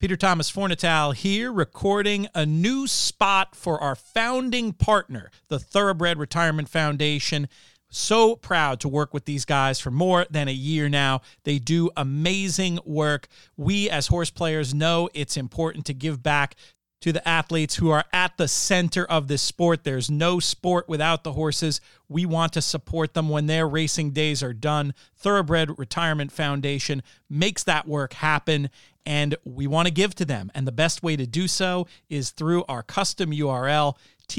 Peter Thomas Fornatale here, recording a new spot for our founding partner, the Thoroughbred Retirement Foundation. So proud to work with these guys for more than a year now. They do amazing work. We as horse players know it's important to give back to the athletes who are at the center of this sport. There's no sport without the horses. We want to support them when their racing days are done. Thoroughbred Retirement Foundation makes that work happen, and we want to give to them. And the best way to do so is through our custom URL,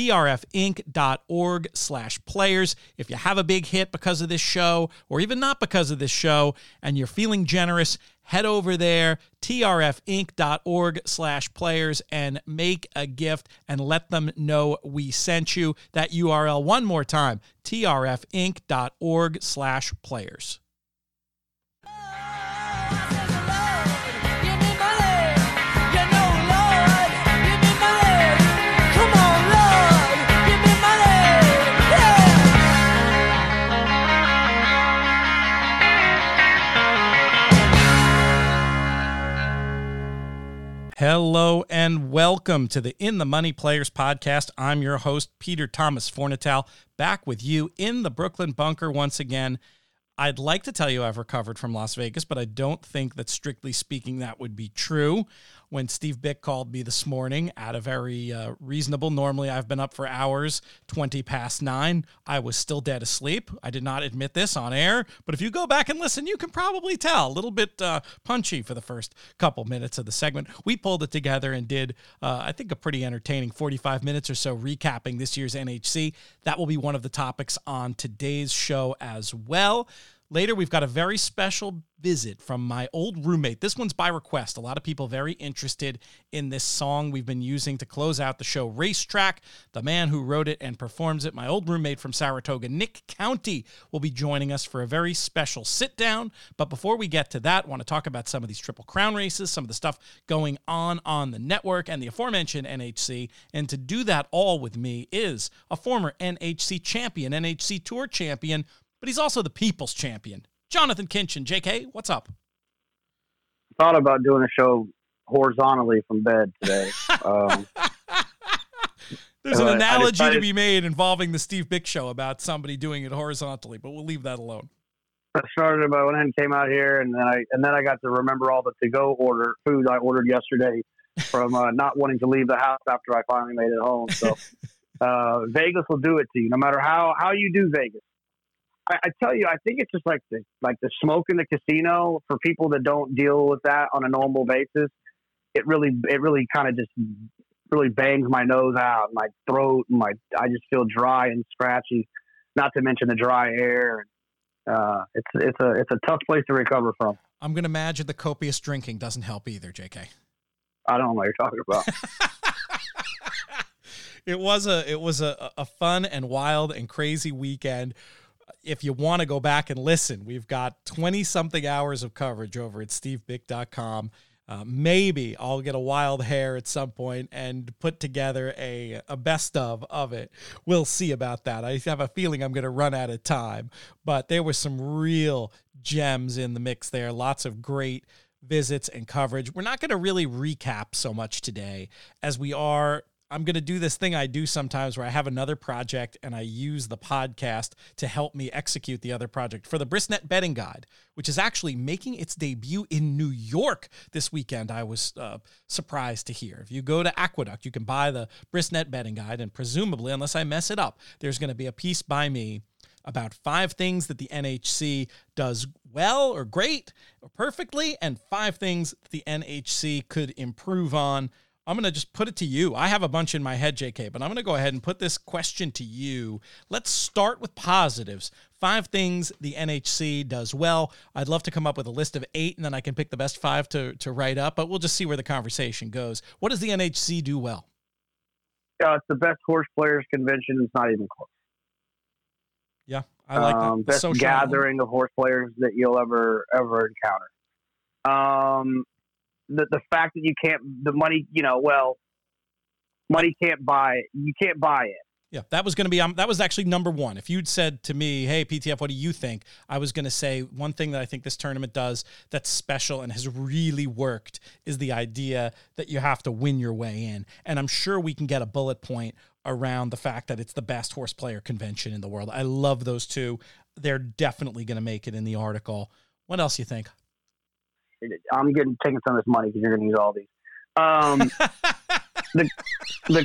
trfinc.org/players. If you have a big hit because of this show, or even not because of this show, and you're feeling generous, head over there, trfinc.org/players, and make a gift and let them know we sent you. That URL one more time, trfinc.org/players. Hello and welcome to the In the Money Players podcast. I'm your host, Peter Thomas Fornatale, back with you in the Brooklyn bunker once again. I'd like to tell you I've recovered from Las Vegas, but I don't think that strictly speaking that would be true. When Steve Bick called me this morning at a very reasonable, normally I've been up for hours, 20 past 9. I was still dead asleep. I did not admit this on air, but if you go back and listen, you can probably tell. A little bit punchy for the first couple minutes of the segment. We pulled it together and did, I think, a pretty entertaining 45 minutes or so recapping this year's NHC. That will be one of the topics on today's show as well. Later, we've got a very special visit from my old roommate. This one's by request. A lot of people very interested in this song we've been using to close out the show, Racetrack. The man who wrote it and performs it, my old roommate from Saratoga, Nick County, will be joining us for a very special sit-down. But before we get to that, I want to talk about some of these Triple Crown races, some of the stuff going on the network and the aforementioned NHC. And to do that all with me is a former NHC champion, NHC Tour champion, but he's also the people's champion. Jonathan Kinchin. JK, what's up? I thought about doing a show horizontally from bed today. There's an analogy to be made involving the Steve Bick show about somebody doing it horizontally, but we'll leave that alone. I started about when I came out here, and then I got to remember all the to-go food I ordered yesterday from not wanting to leave the house after I finally made it home. So Vegas will do it to you, no matter how you do Vegas. I tell you, I think it's just like the smoke in the casino for people that don't deal with that on a normal basis. It really kind of just really bangs my nose out, my throat, and I just feel dry and scratchy. Not to mention the dry air. It's a tough place to recover from. I'm going to imagine the copious drinking doesn't help either, JK. I don't know what you're talking about. It was a fun and wild and crazy weekend. If you want to go back and listen, we've got 20-something hours of coverage over at stevebick.com. Maybe I'll get a wild hair at some point and put together a best of it. We'll see about that. I have a feeling I'm going to run out of time, but there were some real gems in the mix there. Lots of great visits and coverage. We're not going to really recap so much today as we are. I'm going to do this thing I do sometimes where I have another project and I use the podcast to help me execute the other project for the Brisnet Betting Guide, which is actually making its debut in New York this weekend. I was surprised to hear. If you go to Aqueduct, you can buy the Brisnet Betting Guide, and presumably, unless I mess it up, there's going to be a piece by me about 5 things that the NHC does well or great or perfectly, and 5 things that the NHC could improve on. I'm going to just put it to you. I have a bunch in my head, JK, but I'm going to go ahead and put this question to you. Let's start with positives. 5 things the NHC does well. I'd love to come up with a list of 8, and then I can pick the best 5 to write up, but we'll just see where the conversation goes. What does the NHC do well? It's the best horse players convention. It's not even close. Yeah, I like that. Best gathering of horse players that you'll ever encounter. The fact that you can't, the money, money can't buy it. You can't buy it. Yeah, that was going to be that was actually number one. If you'd said to me, "Hey, PTF, what do you think?" I was going to say one thing that I think this tournament does that's special and has really worked is the idea that you have to win your way in. And I'm sure we can get a bullet point around the fact that it's the best horse player convention in the world. I love those two. They're definitely going to make it in the article. What else you think? I'm taking some of this money because you're going to use all these. The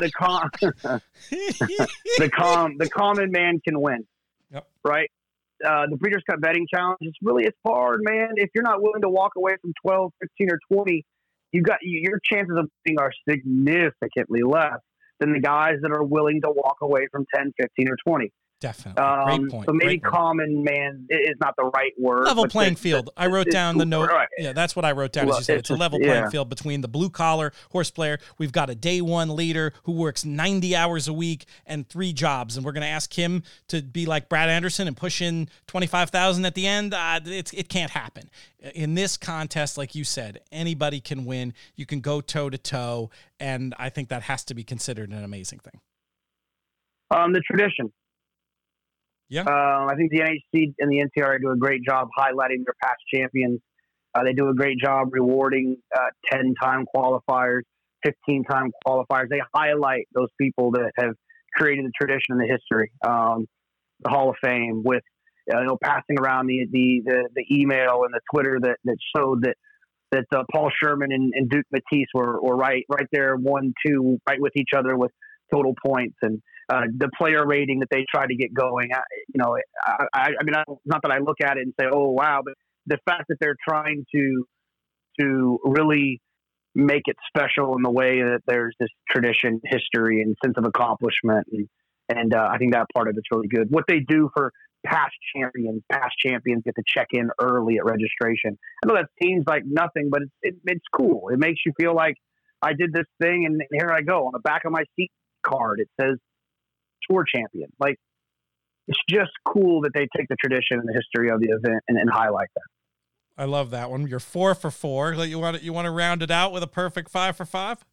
common man can win. Yep. Right. The Breeders' Cup betting challenge it's hard, man. If you're not willing to walk away from 12, 15, or 20, your chances of winning are significantly less than the guys that are willing to walk away from 10, 15, or 20. Definitely. Great point. So maybe common man is not the right word. Level playing field. I wrote down the note. Right. Yeah, that's what I wrote down. As you said, it's a level playing field between the blue collar horse player. We've got a day one leader who works 90 hours a week and 3 jobs. And we're going to ask him to be like Brad Anderson and push in 25,000 at the end. It can't happen. In this contest, like you said, anybody can win. You can go toe to toe. And I think that has to be considered an amazing thing. The tradition. Yeah, I think the NHC and the NTRA do a great job highlighting their past champions. They do a great job rewarding 10-time qualifiers, 15-time qualifiers. They highlight those people that have created the tradition and the history. The Hall of Fame with passing around the email and the Twitter that showed that Paul Sherman and Duke Matisse were right there 1-2 right with each other with total points, and the player rating that they try to get going. I mean, not that I look at it and say, "Oh, wow," but the fact that they're trying to really make it special in the way that there's this tradition, history, and sense of accomplishment, and I think that part of it's really good. What they do for past champions get to check in early at registration. I know that seems like nothing, but it's cool. It makes you feel like I did this thing, and here I go. On the back of my seat card, it says tour champion. Like, it's just cool that they take the tradition and the history of the event and highlight that. I love that one. You're 4 for 4. You want to round it out with a perfect 5 for 5?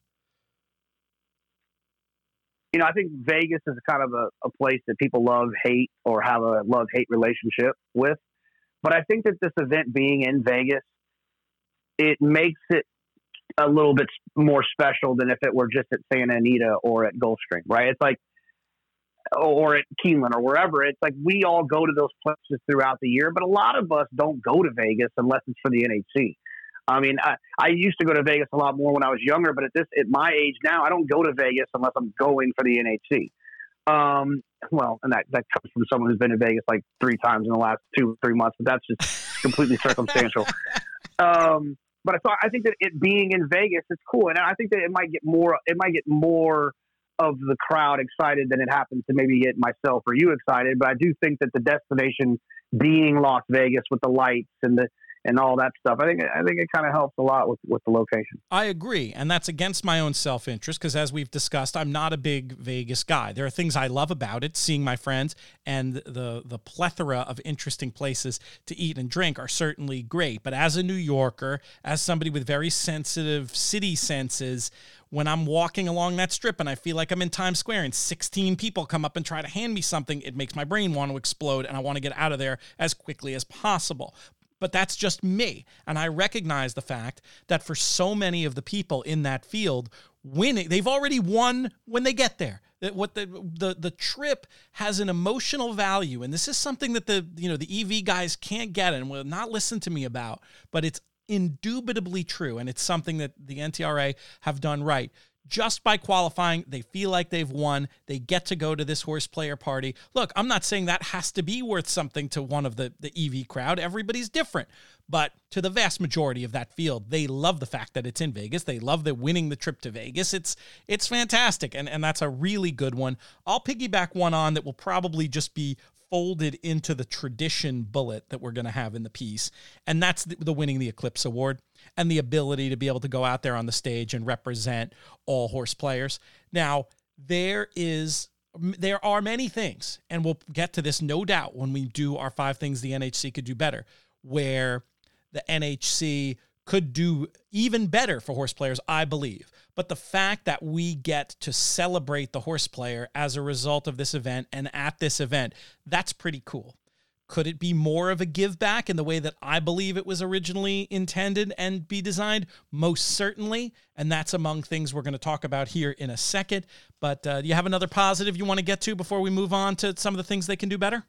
I think Vegas is kind of a place that people love, hate, or have a love-hate relationship with. But I think that this event being in Vegas, it makes it a little bit more special than if it were just at Santa Anita or at Gulfstream, right? It's like, or at Keeneland or wherever. It's like we all go to those places throughout the year, but a lot of us don't go to Vegas unless it's for the NHC. I mean, I used to go to Vegas a lot more when I was younger, but at my age now, I don't go to Vegas unless I'm going for the NHC. Well, and that comes from someone who's been to Vegas like 3 times in the last 2 or 3 months, but that's just completely circumstantial. But I think that it being in Vegas, it's cool, and I think that it might get more of the crowd excited than it happens to maybe get myself or you excited. But I do think that the destination being Las Vegas with the lights and all that stuff, I think it kind of helps a lot with the location. I agree, and that's against my own self-interest because, as we've discussed, I'm not a big Vegas guy. There are things I love about it, seeing my friends, and the plethora of interesting places to eat and drink are certainly great. But as a New Yorker, as somebody with very sensitive city senses, when I'm walking along that strip and I feel like I'm in Times Square and 16 people come up and try to hand me something, it makes my brain want to explode, and I want to get out of there as quickly as possible. But that's just me. And I recognize the fact that for so many of the people in that field, winning, they've already won when they get there. What the trip has an emotional value. And this is something that the EV guys can't get and will not listen to me about, but it's indubitably true. And it's something that the NTRA have done right. Just by qualifying, they feel like they've won. They get to go to this horse player party. Look, I'm not saying that has to be worth something to one of the EV crowd. Everybody's different. But to the vast majority of that field, they love the fact that it's in Vegas. They love the winning the trip to Vegas. It's fantastic, and that's a really good one. I'll piggyback one on that will probably just be folded into the tradition bullet that we're going to have in the piece, and that's the winning the Eclipse Award and the ability to be able to go out there on the stage and represent all horse players. Now, there are many things, and we'll get to this no doubt when we do our 5 things the NHC could do better, where the NHC could do even better for horse players, I believe. But the fact that we get to celebrate the horse player as a result of this event and at this event, that's pretty cool. Could it be more of a give back in the way that I believe it was originally intended and be designed? Most certainly. And that's among things we're going to talk about here in a second. But do you have another positive you want to get to before we move on to some of the things they can do better?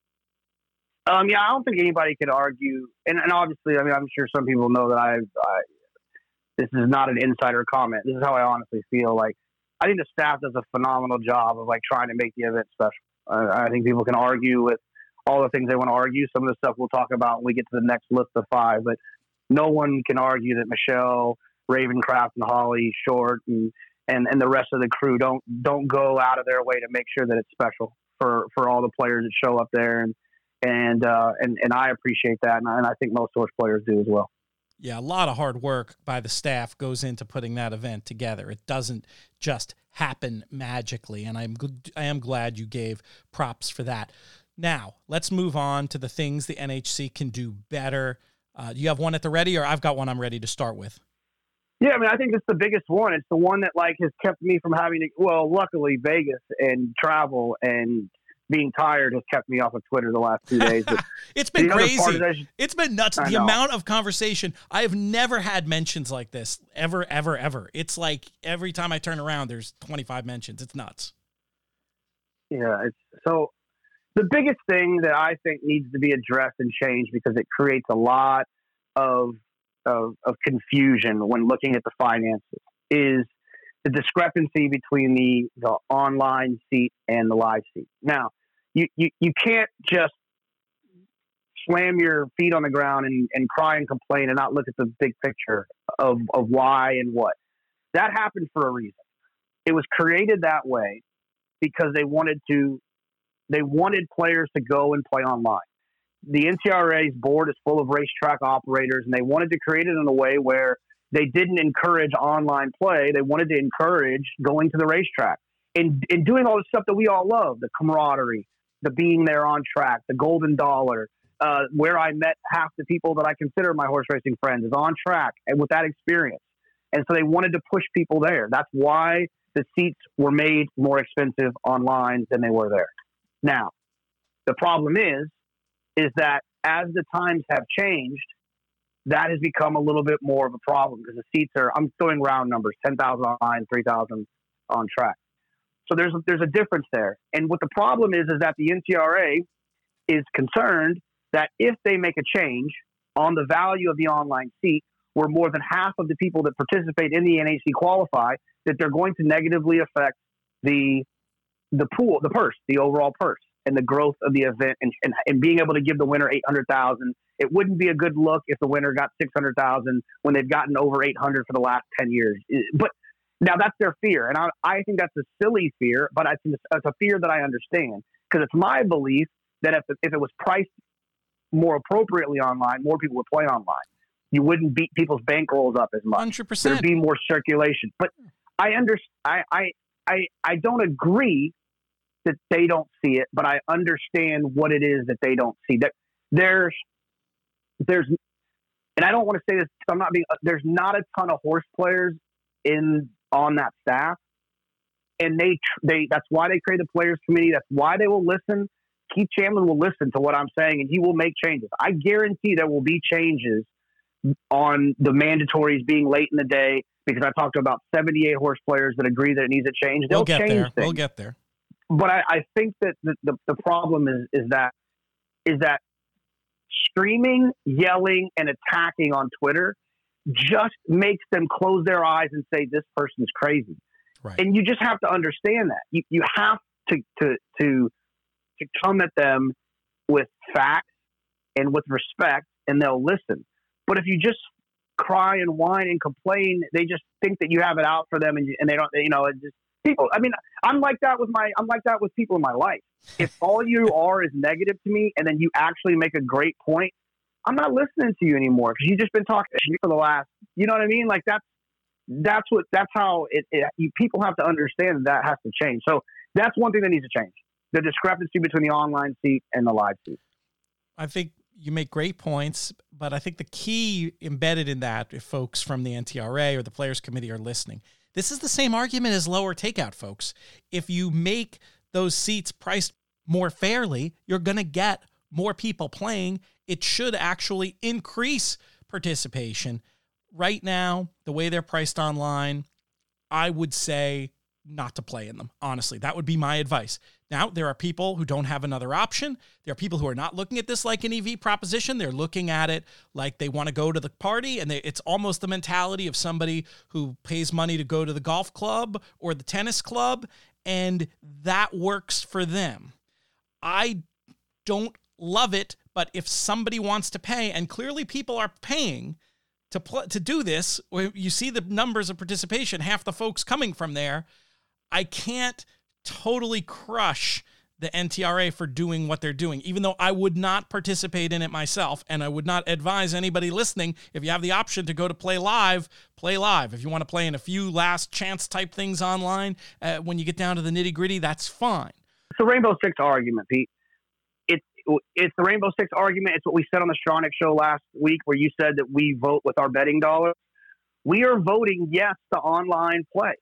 Yeah, I don't think anybody could argue. And obviously, I mean, I'm sure some people know that this is not an insider comment. This is how I honestly feel. Like, I think the staff does a phenomenal job of like trying to make the event special. I think people can argue with all the things they want to argue. Some of the stuff we'll talk about when we get to the next list of 5, but no one can argue that Michelle, Ravencraft, and Holly Short and the rest of the crew don't go out of their way to make sure that it's special for all the players that show up there. And I appreciate that. And I think most horse players do as well. Yeah, a lot of hard work by the staff goes into putting that event together. It doesn't just happen magically. And I am glad you gave props for that. Now, let's move on to the things the NHC can do better. Do you have one at the ready, or I've got one I'm ready to start with? Yeah, I mean, I think it's the biggest one. It's the one that like has kept me from having to, well, luckily Vegas and travel and being tired has kept me off of Twitter the last 2 days. But it's been crazy. It's been nuts. The amount of conversation. I have never had mentions like this ever, ever, ever. It's like every time I turn around, there's 25 mentions. It's nuts. Yeah. So the biggest thing that I think needs to be addressed and changed, because it creates a lot of confusion when looking at the finances, is the discrepancy between the online seat and the live seat. Now, you can't just slam your feet on the ground and cry and complain and not look at the big picture of why and what. That happened for a reason. It was created that way because they wanted players to go and play online. The NCRA's board is full of racetrack operators, and they wanted to create it in a way where they didn't encourage online play. They wanted to encourage going to the racetrack and doing all the stuff that we all love, the camaraderie, the being there on track, the golden dollar, where I met half the people that I consider my horse racing friends is on track and with that experience. And so they wanted to push people there. That's why the seats were made more expensive online than they were there. Now, the problem is that as the times have changed, that has become a little bit more of a problem because the seats are, I'm throwing round numbers, 10,000 online, 3,000 on track. So there's a difference there. And what the problem is that the NCRA is concerned that if they make a change on the value of the online seat, where more than half of the people that participate in the NHC qualify, that they're going to negatively affect the pool, the purse, the overall purse, and the growth of the event, and being able to give the winner $800,000. It wouldn't be a good look if the winner got $600,000 when they've gotten over $800,000 for the last 10 years. But now that's their fear, and I think that's a silly fear, but it's a fear that I understand, because it's my belief that if it was priced more appropriately online, more people would play online. You wouldn't beat people's bankrolls up as much. 100%. There'd be more circulation. But I don't agree that they don't see it, but I understand what it is that they don't see. That there's, and I don't want to say this, I'm not being. There's not a ton of horse players on that staff, and they that's why they create the players committee. That's why they will listen. Keith Chamberlain will listen to what I'm saying, and he will make changes. I guarantee there will be changes on the mandatories being late in the day, because I talked to about 78 horse players that agree that it needs to change. They'll change things. We'll get there. But I think that the problem is that screaming, yelling, and attacking on Twitter just makes them close their eyes and say, this person's crazy. Right. And you just have to understand that. You have to come at them with facts and with respect, and they'll listen. But if you just cry and whine and complain, they just think that you have it out for them, and they don't. It just people. I mean, I'm like that with people in my life. If all you are is negative to me, and then you actually make a great point, I'm not listening to you anymore, because you've just been talking for the last. You know what I mean? Like that's how people have to understand that has to change. So that's one thing that needs to change: the discrepancy between the online seat and the live seat. I think you make great points, but I think the key embedded in that, if folks from the NTRA or the Players Committee are listening, this is the same argument as lower takeout, folks. If you make those seats priced more fairly, you're going to get more people playing. It should actually increase participation. Right now, the way they're priced online, I would say not to play in them. Honestly, that would be my advice. Now, there are people who don't have another option. There are people who are not looking at this like an EV proposition. They're looking at it like they want to go to the party, and it's almost the mentality of somebody who pays money to go to the golf club or the tennis club, and that works for them. I don't love it, but if somebody wants to pay, and clearly people are paying to do this, where you see the numbers of participation, half the folks coming from there, I can't totally crush the NTRA for doing what they're doing, even though I would not participate in it myself, and I would not advise anybody listening, if you have the option to go to play live, play live. If you want to play in a few last chance type things online, when you get down to the nitty gritty, that's fine. It's the Rainbow Six argument, Pete. It's the Rainbow Six argument. It's what we said on the Stronach show last week, where you said that we vote with our betting dollars. We are voting yes to online play.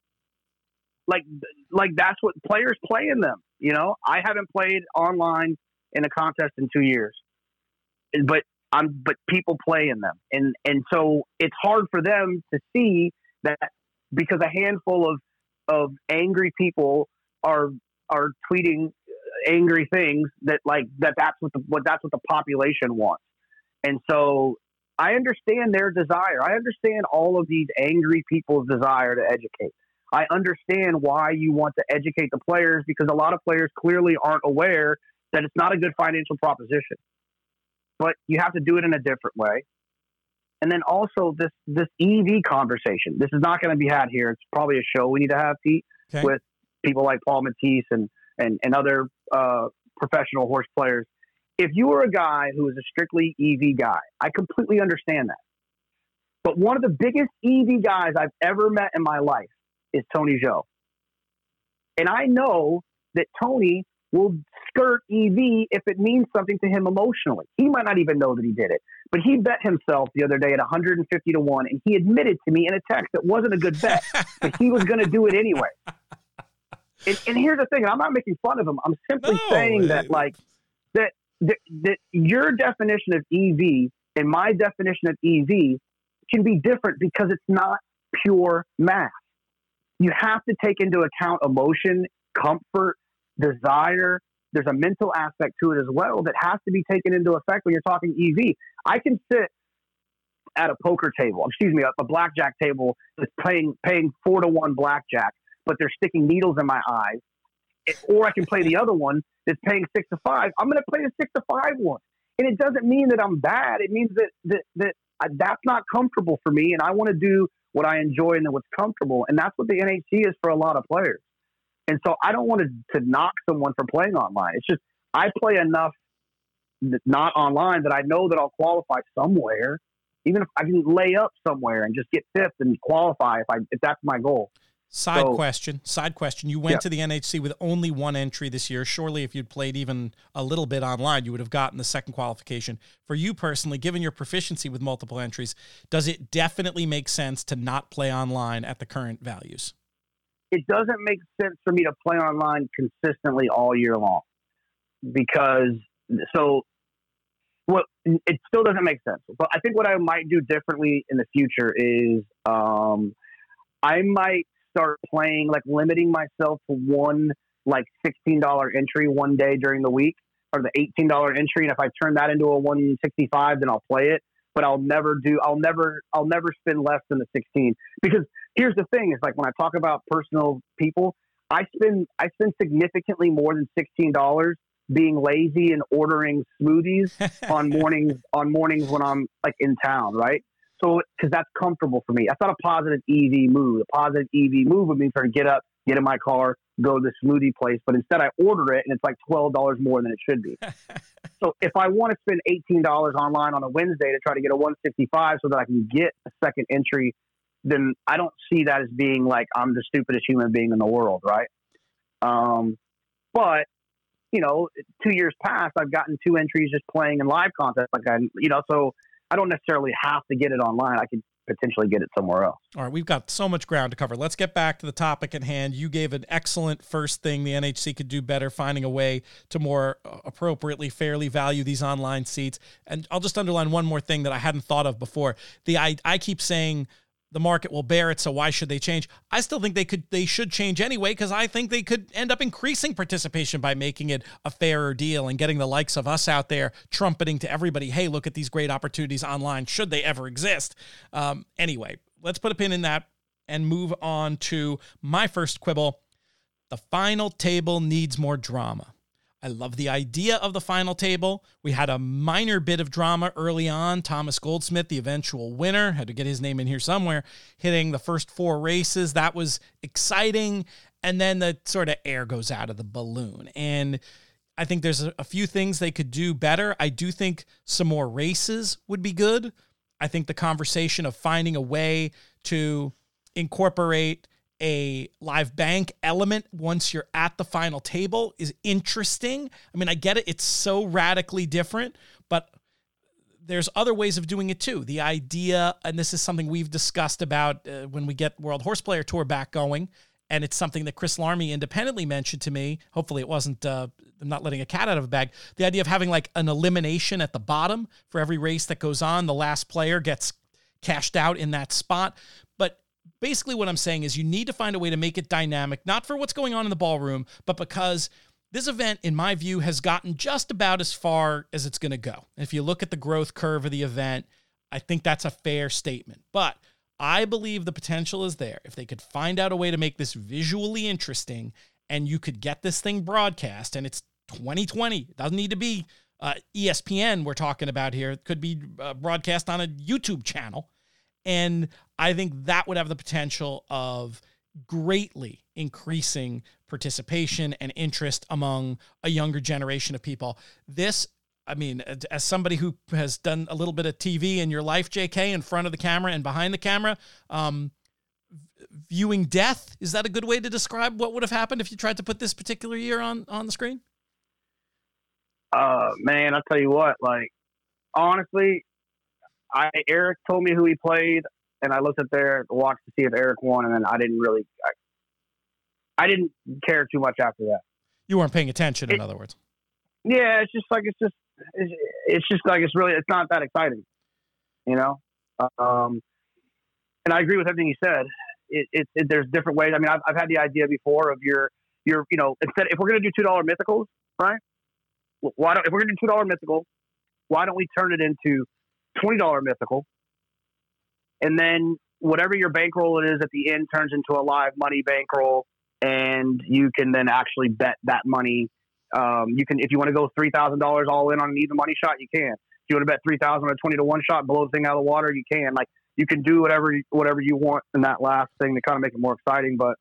Like that's what players play in them. You know, I haven't played online in a contest in 2 years, but people play in them, and so it's hard for them to see that, because a handful of angry people are tweeting angry things that's what the population wants. And so I understand their desire. I understand all of these angry people's desire to educate. I understand why you want to educate the players, because a lot of players clearly aren't aware that it's not a good financial proposition. But you have to do it in a different way. And then also this EV conversation. This is not going to be had here. It's probably a show we need to have, Pete, okay, with people like Paul Matisse and other professional horse players. If you were a guy who was a strictly EV guy, I completely understand that. But one of the biggest EV guys I've ever met in my life is Tony Zhou. And I know that Tony will skirt EV if it means something to him emotionally. He might not even know that he did it, but he bet himself the other day at 150 to 1, and he admitted to me in a text that wasn't a good bet, but he was going to do it anyway. And here's the thing, I'm not making fun of him. I'm simply saying that that your definition of EV and my definition of EV can be different, because it's not pure math. You have to take into account emotion, comfort, desire. There's a mental aspect to it as well that has to be taken into effect when you're talking EV. I can sit at a poker table, a blackjack table that's paying 4-to-1 blackjack, but they're sticking needles in my eyes. Or I can play the other one that's paying 6-5. I'm going to play the 6-5 one. And it doesn't mean that I'm bad. It means that that's not comfortable for me, and I want to do what I enjoy and what's comfortable. And that's what the NHC is for a lot of players. And so I don't want to knock someone for playing online. It's just I play enough not online that I know that I'll qualify somewhere, even if I can lay up somewhere and just get fifth and qualify if that's my goal. Side question. You went to the NHC with only one entry this year. Surely if you'd played even a little bit online, you would have gotten the second qualification. For you personally, given your proficiency with multiple entries, does it definitely make sense to not play online at the current values? It doesn't make sense for me to play online consistently all year long, because it still doesn't make sense. But I think what I might do differently in the future is I might start playing, like limiting myself to one like $16 entry one day during the week, or the $18 entry. And if I turn that into a 165, then I'll play it. But I'll never spend less than the 16. Because here's the thing, is like when I talk about personal people, I spend significantly more than $16 being lazy and ordering smoothies on mornings when I'm like in town, right? So, because that's comfortable for me. That's not a positive EV move. A positive EV move would mean for to get up, get in my car, go to the smoothie place. But instead I order it and it's like $12 more than it should be. So if I want to spend $18 online on a Wednesday to try to get a 165 so that I can get a second entry, then I don't see that as being like I'm the stupidest human being in the world, right? But 2 years past, I've gotten 2 entries just playing in live contests. So I don't necessarily have to get it online. I could potentially get it somewhere else. All right, we've got so much ground to cover. Let's get back to the topic at hand. You gave an excellent first thing the NHC could do better, finding a way to more appropriately, fairly value these online seats. And I'll just underline one more thing that I hadn't thought of before. I keep saying the market will bear it, so why should they change? I still think they should change anyway, because I think they could end up increasing participation by making it a fairer deal and getting the likes of us out there trumpeting to everybody, hey, look at these great opportunities online, should they ever exist. Anyway, let's put a pin in that and move on to my first quibble. The final table needs more drama. I love the idea of the final table. We had a minor bit of drama early on. Thomas Goldsmith, the eventual winner, had to get his name in here somewhere, hitting the first 4 races. That was exciting. And then the sort of air goes out of the balloon. And I think there's a few things they could do better. I do think some more races would be good. I think the conversation of finding a way to incorporate a live bank element once you're at the final table is interesting. I mean, I get it. It's so radically different, but there's other ways of doing it too. The idea, and this is something we've discussed about when we get World Horse Player Tour back going, and it's something that Chris Larmy independently mentioned to me. Hopefully it wasn't, I'm not letting a cat out of a bag. The idea of having like an elimination at the bottom for every race that goes on, the last player gets cashed out in that spot. But basically what I'm saying is you need to find a way to make it dynamic, not for what's going on in the ballroom, but because this event, in my view, has gotten just about as far as it's going to go. And if you look at the growth curve of the event, I think that's a fair statement. But I believe the potential is there. If they could find out a way to make this visually interesting and you could get this thing broadcast, and it's 2020, it doesn't need to be ESPN we're talking about here. It could be broadcast on a YouTube channel. And I think that would have the potential of greatly increasing participation and interest among a younger generation of people. This, I mean, as somebody who has done a little bit of TV in your life, JK, in front of the camera and behind the camera, viewing death, is that a good way to describe what would have happened if you tried to put this particular year on the screen? Man, I'll tell you what, like, honestly, Eric told me who he played, and I looked at there to watch to see if Eric won, and then I didn't care too much after that. You weren't paying attention, in other words. Yeah, it's not that exciting, you know. And I agree with everything you said. There's different ways. I mean, I've had the idea before of your instead, if we're going to do $2 mythicals, right? If we're going to do $2 mythical, why don't we turn it into $20 mythical, and then whatever your bankroll it is at the end turns into a live money bankroll, and you can then actually bet that money. You can, if you want to go $3,000 all in on an even money shot, you can. If you want to bet 3,000 on a 20-to-1 shot, blow the thing out of the water, you can. Like, you can do whatever you want in that last thing to kind of make it more exciting, but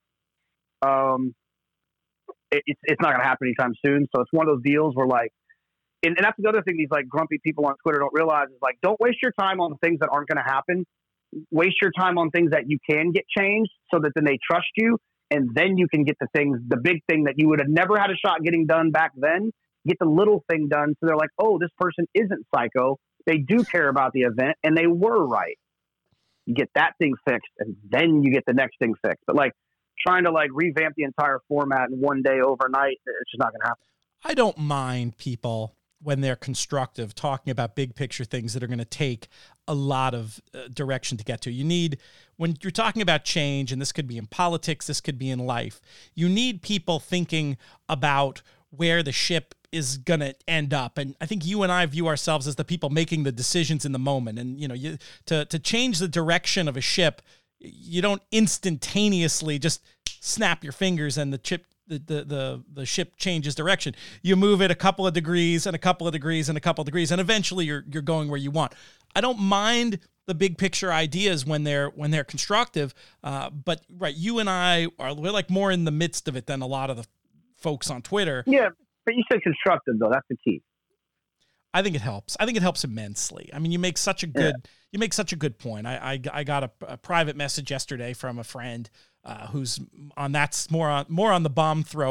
it's not going to happen anytime soon. So it's one of those deals where, like, and that's the other thing these like grumpy people on Twitter don't realize is, like, don't waste your time on things that aren't going to happen. Waste your time on things that you can get changed, so that then they trust you, and then you can get the big thing that you would have never had a shot getting done back then. Get the little thing done, so they're like, oh, this person isn't psycho. They do care about the event, and they were right. You get that thing fixed, and then you get the next thing fixed. But like trying to like revamp the entire format in one day overnight, it's just not going to happen. I don't mind people when they're constructive talking about big picture things that are going to take a lot of direction to get to. You need, when you're talking about change, and this could be in politics, this could be in life, you need people thinking about where the ship is going to end up. And I think you and I view ourselves as the people making the decisions in the moment. And, you know, to change the direction of a ship, you don't instantaneously just snap your fingers and the ship changes direction. You move it a couple of degrees and a couple of degrees and a couple of degrees, and eventually you're going where you want. I don't mind the big picture ideas when they're constructive, but right, you and we're like more in the midst of it than a lot of the folks on Twitter. Yeah, but you said constructive though. That's the key. I think it helps. I think it helps immensely. I mean, you make such a good point. I got a private message yesterday from a friend who's on more on the bomb thrower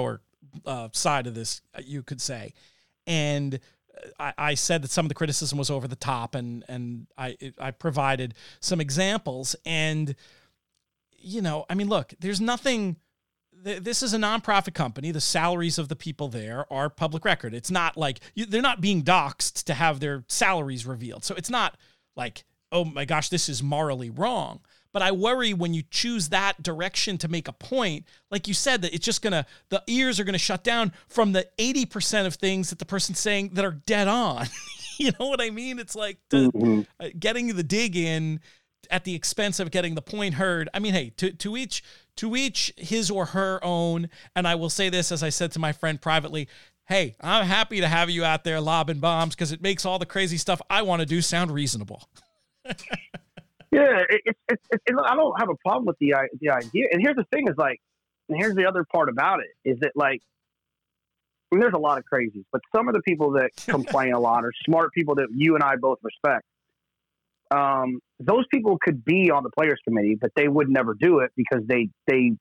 side of this, you could say. And I said that some of the criticism was over the top, and I provided some examples. And, I mean, look, there's nothing. This is a nonprofit company. The salaries of the people there are public record. It's not like they're not being doxxed to have their salaries revealed. So it's not like, oh my gosh, this is morally wrong. But I worry when you choose that direction to make a point, like you said, that it's just the ears are going to shut down from the 80% of things that the person's saying that are dead on. You know what I mean? It's like getting the dig in at the expense of getting the point heard. I mean, hey, to each his or her own. And I will say this, as I said to my friend privately, hey, I'm happy to have you out there lobbing bombs because it makes all the crazy stuff I want to do sound reasonable. Yeah, I don't have a problem with the idea. And here's the thing is like, and here's the other part about it is that like, I mean, there's a lot of crazies, but some of the people that complain a lot are smart people that you and I both respect. Those people could be on the players committee, but they would never do it because they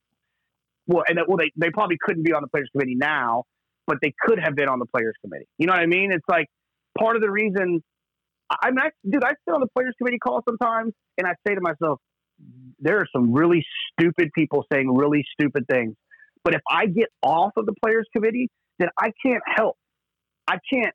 probably couldn't be on the players committee now, but they could have been on the players committee. You know what I mean? It's like part of the reason. I sit on the players committee call sometimes, and I say to myself, there are some really stupid people saying really stupid things. But if I get off of the players committee, then I can't help. I can't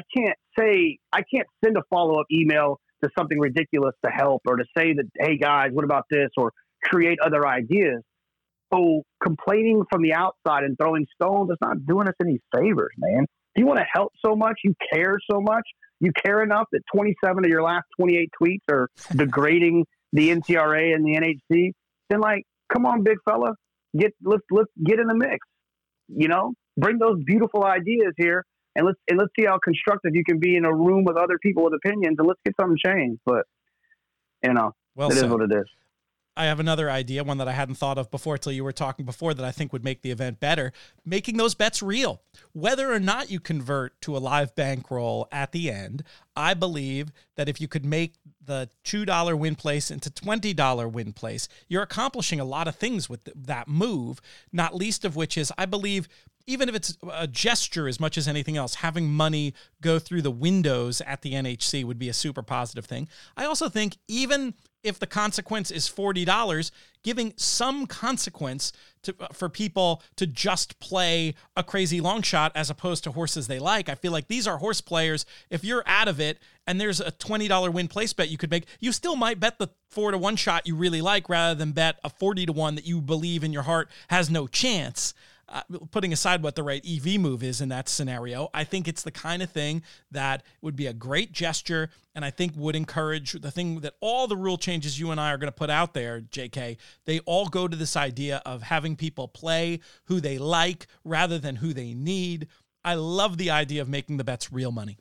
send a follow-up email to something ridiculous to help, or to say that, hey guys, what about this, or create other ideas. So complaining from the outside and throwing stones is not doing us any favors, man. If you want to help so much, you care so much, you care enough that 27 of your last 28 tweets are degrading the NCRA and the NHC, then like, come on, big fella, let's get in the mix. Bring those beautiful ideas here, and let's see how constructive you can be in a room with other people with opinions, and let's get something changed. But it is what it is. I have another idea, one that I hadn't thought of before till you were talking before, that I think would make the event better. Making those bets real. Whether or not you convert to a live bankroll at the end, I believe that if you could make the $2 win place into $20 win place, you're accomplishing a lot of things with that move, not least of which is, I believe, even if it's a gesture as much as anything else, having money go through the windows at the NHC would be a super positive thing. I also think even if the consequence is $40, giving some consequence for people to just play a crazy long shot as opposed to horses they like. I feel like these are horse players. If you're out of it and there's a $20 win place bet you could make, you still might bet the 4-1 shot you really like rather than bet a 40-1 that you believe in your heart has no chance. Putting aside what the right EV move is in that scenario, I think it's the kind of thing that would be a great gesture, and I think would encourage the thing that all the rule changes you and I are going to put out there, JK, they all go to this idea of having people play who they like rather than who they need. I love the idea of making the bets real money.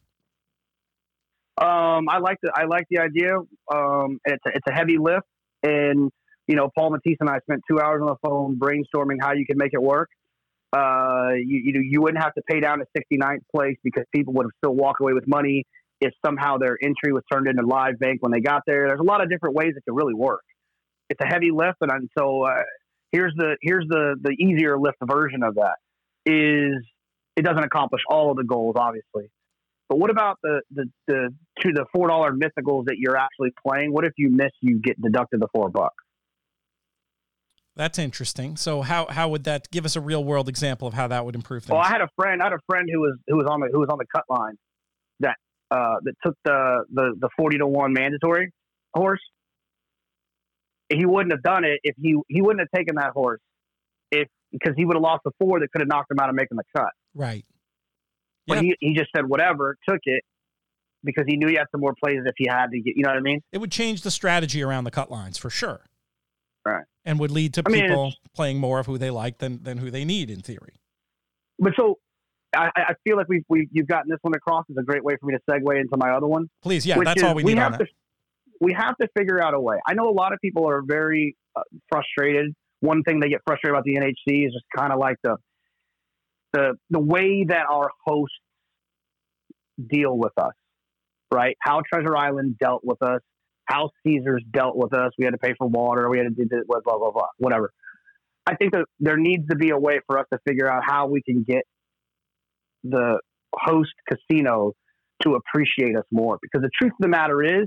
I like the idea. It's a heavy lift, and Paul Matisse and I spent 2 hours on the phone brainstorming how you can make it work. You wouldn't have to pay down to 69th place because people would have still walked away with money if somehow their entry was turned into live bank when they got there. There's a lot of different ways it can really work. It's a heavy lift, and so here's the easier lift version of that. Is it doesn't accomplish all of the goals, obviously, but what about the $4 mythicals that you're actually playing? What if you miss? You get deducted the $4. That's interesting. So how would that give us a real world example of how that would improve things? Well, I had a friend who was on the cut line that took the 40-1 mandatory horse. He wouldn't have done it if he wouldn't have taken that horse because he would have lost the 4 that could have knocked him out of making the cut. Right. But he just said whatever, took it because he knew he had some more plays if he had to get. You know what I mean? It would change the strategy around the cut lines for sure. Right. And would lead to people playing more of who they like than who they need in theory. But so I feel like you've gotten this one across. It's a great way for me to segue into my other one. Please, yeah, that's all we need on that. We have to figure out a way. I know a lot of people are very frustrated. One thing they get frustrated about the NHC is just kind of like the way that our hosts deal with us, right? How Treasure Island dealt with us. How Caesars dealt with us. We had to pay for water. We had to do this, blah, blah, blah, whatever. I think that there needs to be a way for us to figure out how we can get the host casino to appreciate us more. Because the truth of the matter is,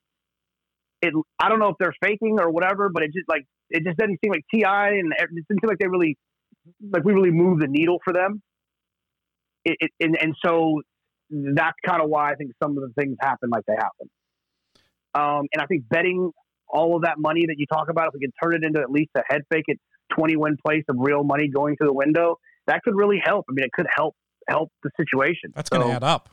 I don't know if they're faking or whatever, but it just doesn't seem like TI and it doesn't seem like we really move the needle for them. And so that's kind of why I think some of the things happen like they happen. And I think betting all of that money that you talk about, if we could turn it into at least a head fake at 20-win place of real money going to the window, that could really help. I mean, it could help the situation. That's going to add up.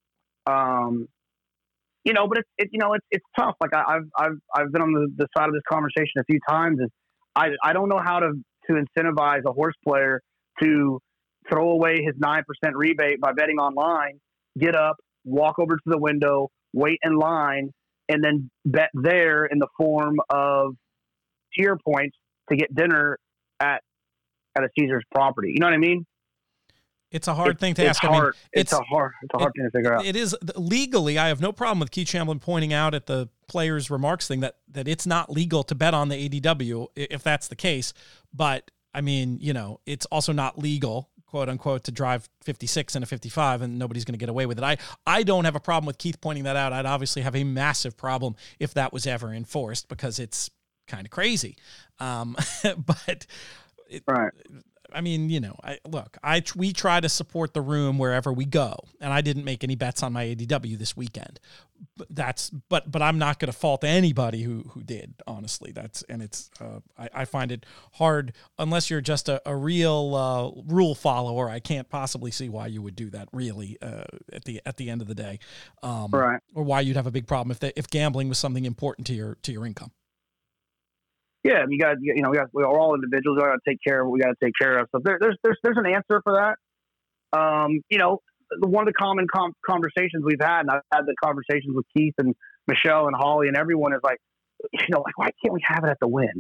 But it's tough. Like I've been on the side of this conversation a few times. I don't know how to incentivize a horse player to throw away his 9% rebate by betting online, get up, walk over to the window, wait in line, and then bet there in the form of tier points to get dinner at a Caesars property. You know what I mean? It's a hard thing to ask. Hard. It's a hard thing to figure out. It is legally. I have no problem with Keith Chamberlain pointing out at the players' remarks thing that it's not legal to bet on the ADW if that's the case. But I mean, it's also not legal, quote unquote, to drive 56 and a 55, and nobody's going to get away with it. I don't have a problem with Keith pointing that out. I'd obviously have a massive problem if that was ever enforced because it's kind of crazy. But right. I mean, we try to support the room wherever we go, and I didn't make any bets on my ADW this weekend. But I'm not going to fault anybody who did. Honestly, I find it hard unless you're just a real rule follower. I can't possibly see why you would do that. Really, at the end of the day, right? Or why you'd have a big problem if gambling was something important to your income. Yeah, we're all individuals. We got to take care of what we got to take care of. So there's an answer for that. One of the common conversations we've had, and I've had the conversations with Keith and Michelle and Holly and everyone, is like, why can't we have it at the Wynn?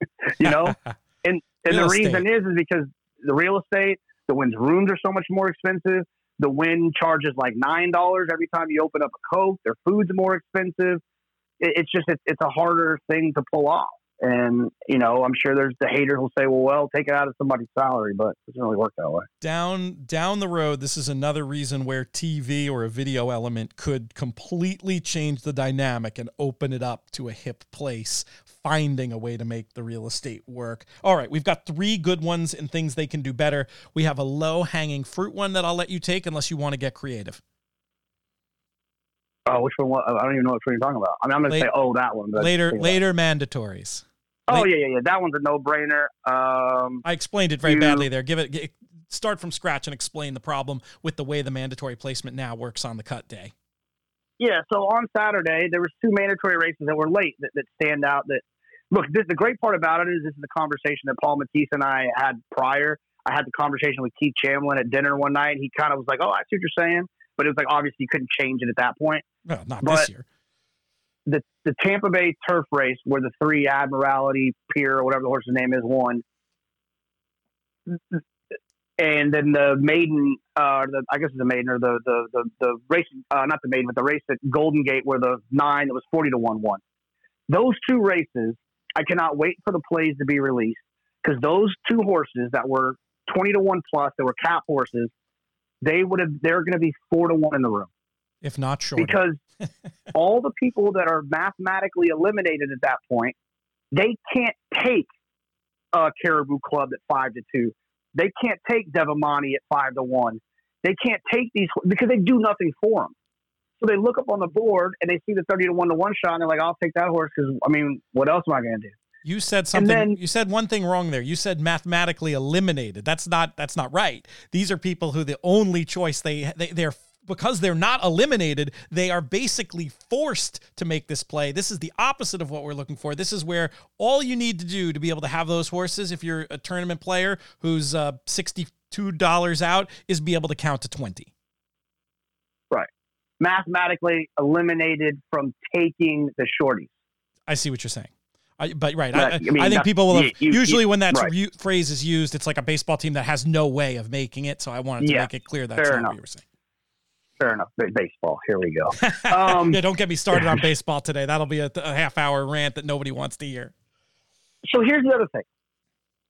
And the reason is because the real estate, the Wynn's rooms are so much more expensive. The Wynn charges like $9 every time you open up a Coke. Their food's more expensive. It's a harder thing to pull off. And, I'm sure there's the haters who'll say, well, take it out of somebody's salary, but it doesn't really work that way. Down the road, this is another reason where TV or a video element could completely change the dynamic and open it up to a hip place, finding a way to make the real estate work. All right, we've got 3 good ones and things they can do better. We have a low-hanging fruit one that I'll let you take unless you want to get creative. Oh, which one? I don't even know which one you're talking about. I mean, I'm going to say, that one. But later mandatories. Oh, yeah. That one's a no-brainer. I explained it very badly there. Start from scratch and explain the problem with the way the mandatory placement now works on the cut day. Yeah, so on Saturday, there was 2 mandatory races that were late that stand out. Look, the great part about it is this is the conversation that Paul Matisse and I had prior. I had the conversation with Keith Chamberlain at dinner one night, and he kind of was like, I see what you're saying. But it was like, obviously, you couldn't change it at that point. Well, not this year. The Tampa Bay turf race where the 3 Admiralty, Pier, or whatever the horse's name is, won. And then the maiden, I guess it's the maiden, or the race, not the maiden, but the race at Golden Gate where the 9 that was 40-1 won. Those 2 races, I cannot wait for the plays to be released because those 2 horses that were 20-1 plus, that were cap horses, they're going to be 4-1 in the room. If not shorter. Because all the people that are mathematically eliminated at that point, they can't take Caribou Club at 5-2. They can't take Devamani at 5-1. They can't take these because they do nothing for them. So they look up on the board and they see the 30-1 to 1 shot and they're like, I'll take that horse because, what else am I going to do? You said something. You said one thing wrong there. You said mathematically eliminated. That's not right. These are people who the only choice they're because they're not eliminated, they are basically forced to make this play. This is the opposite of what we're looking for. This is where all you need to do to be able to have those horses, if you're a tournament player who's $62 out, is be able to count to 20. Right. Mathematically eliminated from taking the shorties. I see what you're saying. I think people will have, usually when that phrase is used, it's like a baseball team that has no way of making it. So I wanted to make it clear that's not what you were saying. Fair enough. Baseball. Here we go. Yeah, don't get me started on baseball today. That'll be a half-hour rant that nobody wants to hear. So here's the other thing.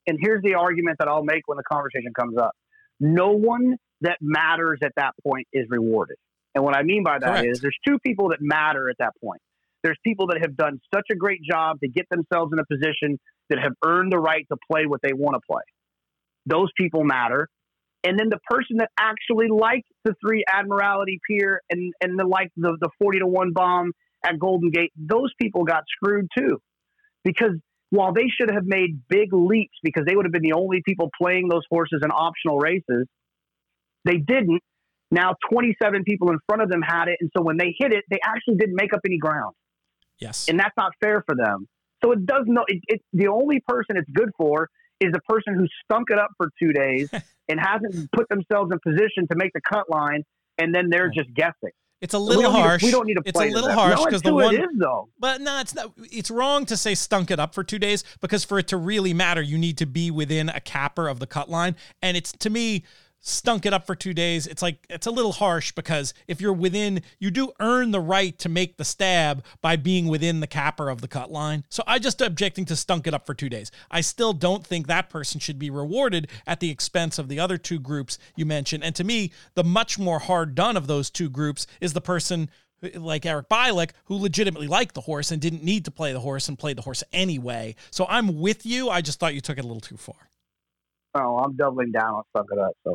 and here's the argument that I'll make when the conversation comes up. No one that matters at that point is rewarded. And what I mean by that Correct. is there's two people that matter at that point. There's people that have done such a great job to get themselves in a position that have earned the right to play what they want to play. Those people matter. And then the person that actually liked the 3 Admiralty Pier and the 40-1 bomb at Golden Gate, those people got screwed too. Because while they should have made big leaps because they would have been the only people playing those horses in optional races, they didn't. Now 27 people in front of them had it. And so when they hit it, they actually didn't make up any ground. Yes. And that's not fair for them. So it does no. The only person it's good for is the person who stunk it up for 2 days and hasn't put themselves in position to make the cut line, and then they're just guessing. It's a little harsh. We don't need to play. It's a little harsh because the one. It is though. But no, it's not. It's wrong to say stunk it up for 2 days because for it to really matter, you need to be within a capper of the cut line, and it's to me. Stunk it up for 2 days. It's like, it's a little harsh because if you're within, you do earn the right to make the stab by being within the capper of the cut line. So I just objecting to stunk it up for 2 days. I still don't think that person should be rewarded at the expense of the other two groups you mentioned. And to me, the much more hard done of those two groups is the person like Eric Bialik, who legitimately liked the horse and didn't need to play the horse and played the horse anyway. So I'm with you. I just thought you took it a little too far. Oh, I'm doubling down on stunk it up. So.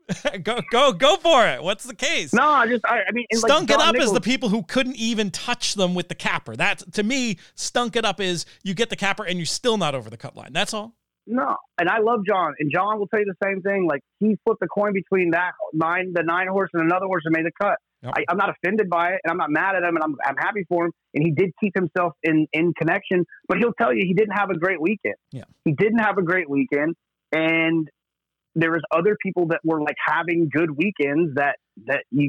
Go for it. What's the case? No, I mean, stunk it up is the people who couldn't even touch them with the capper. That to me, stunk it up is you get the capper and you're still not over the cut line. That's all. No, and I love John, and John will tell you the same thing. Like he flipped the coin between the 9 horse and another horse and made the cut. Yep. I'm not offended by it, and I'm not mad at him, and I'm happy for him. And he did keep himself in connection, but he'll tell you he didn't have a great weekend. Yeah, he didn't have a great weekend, and there was other people that were like having good weekends that you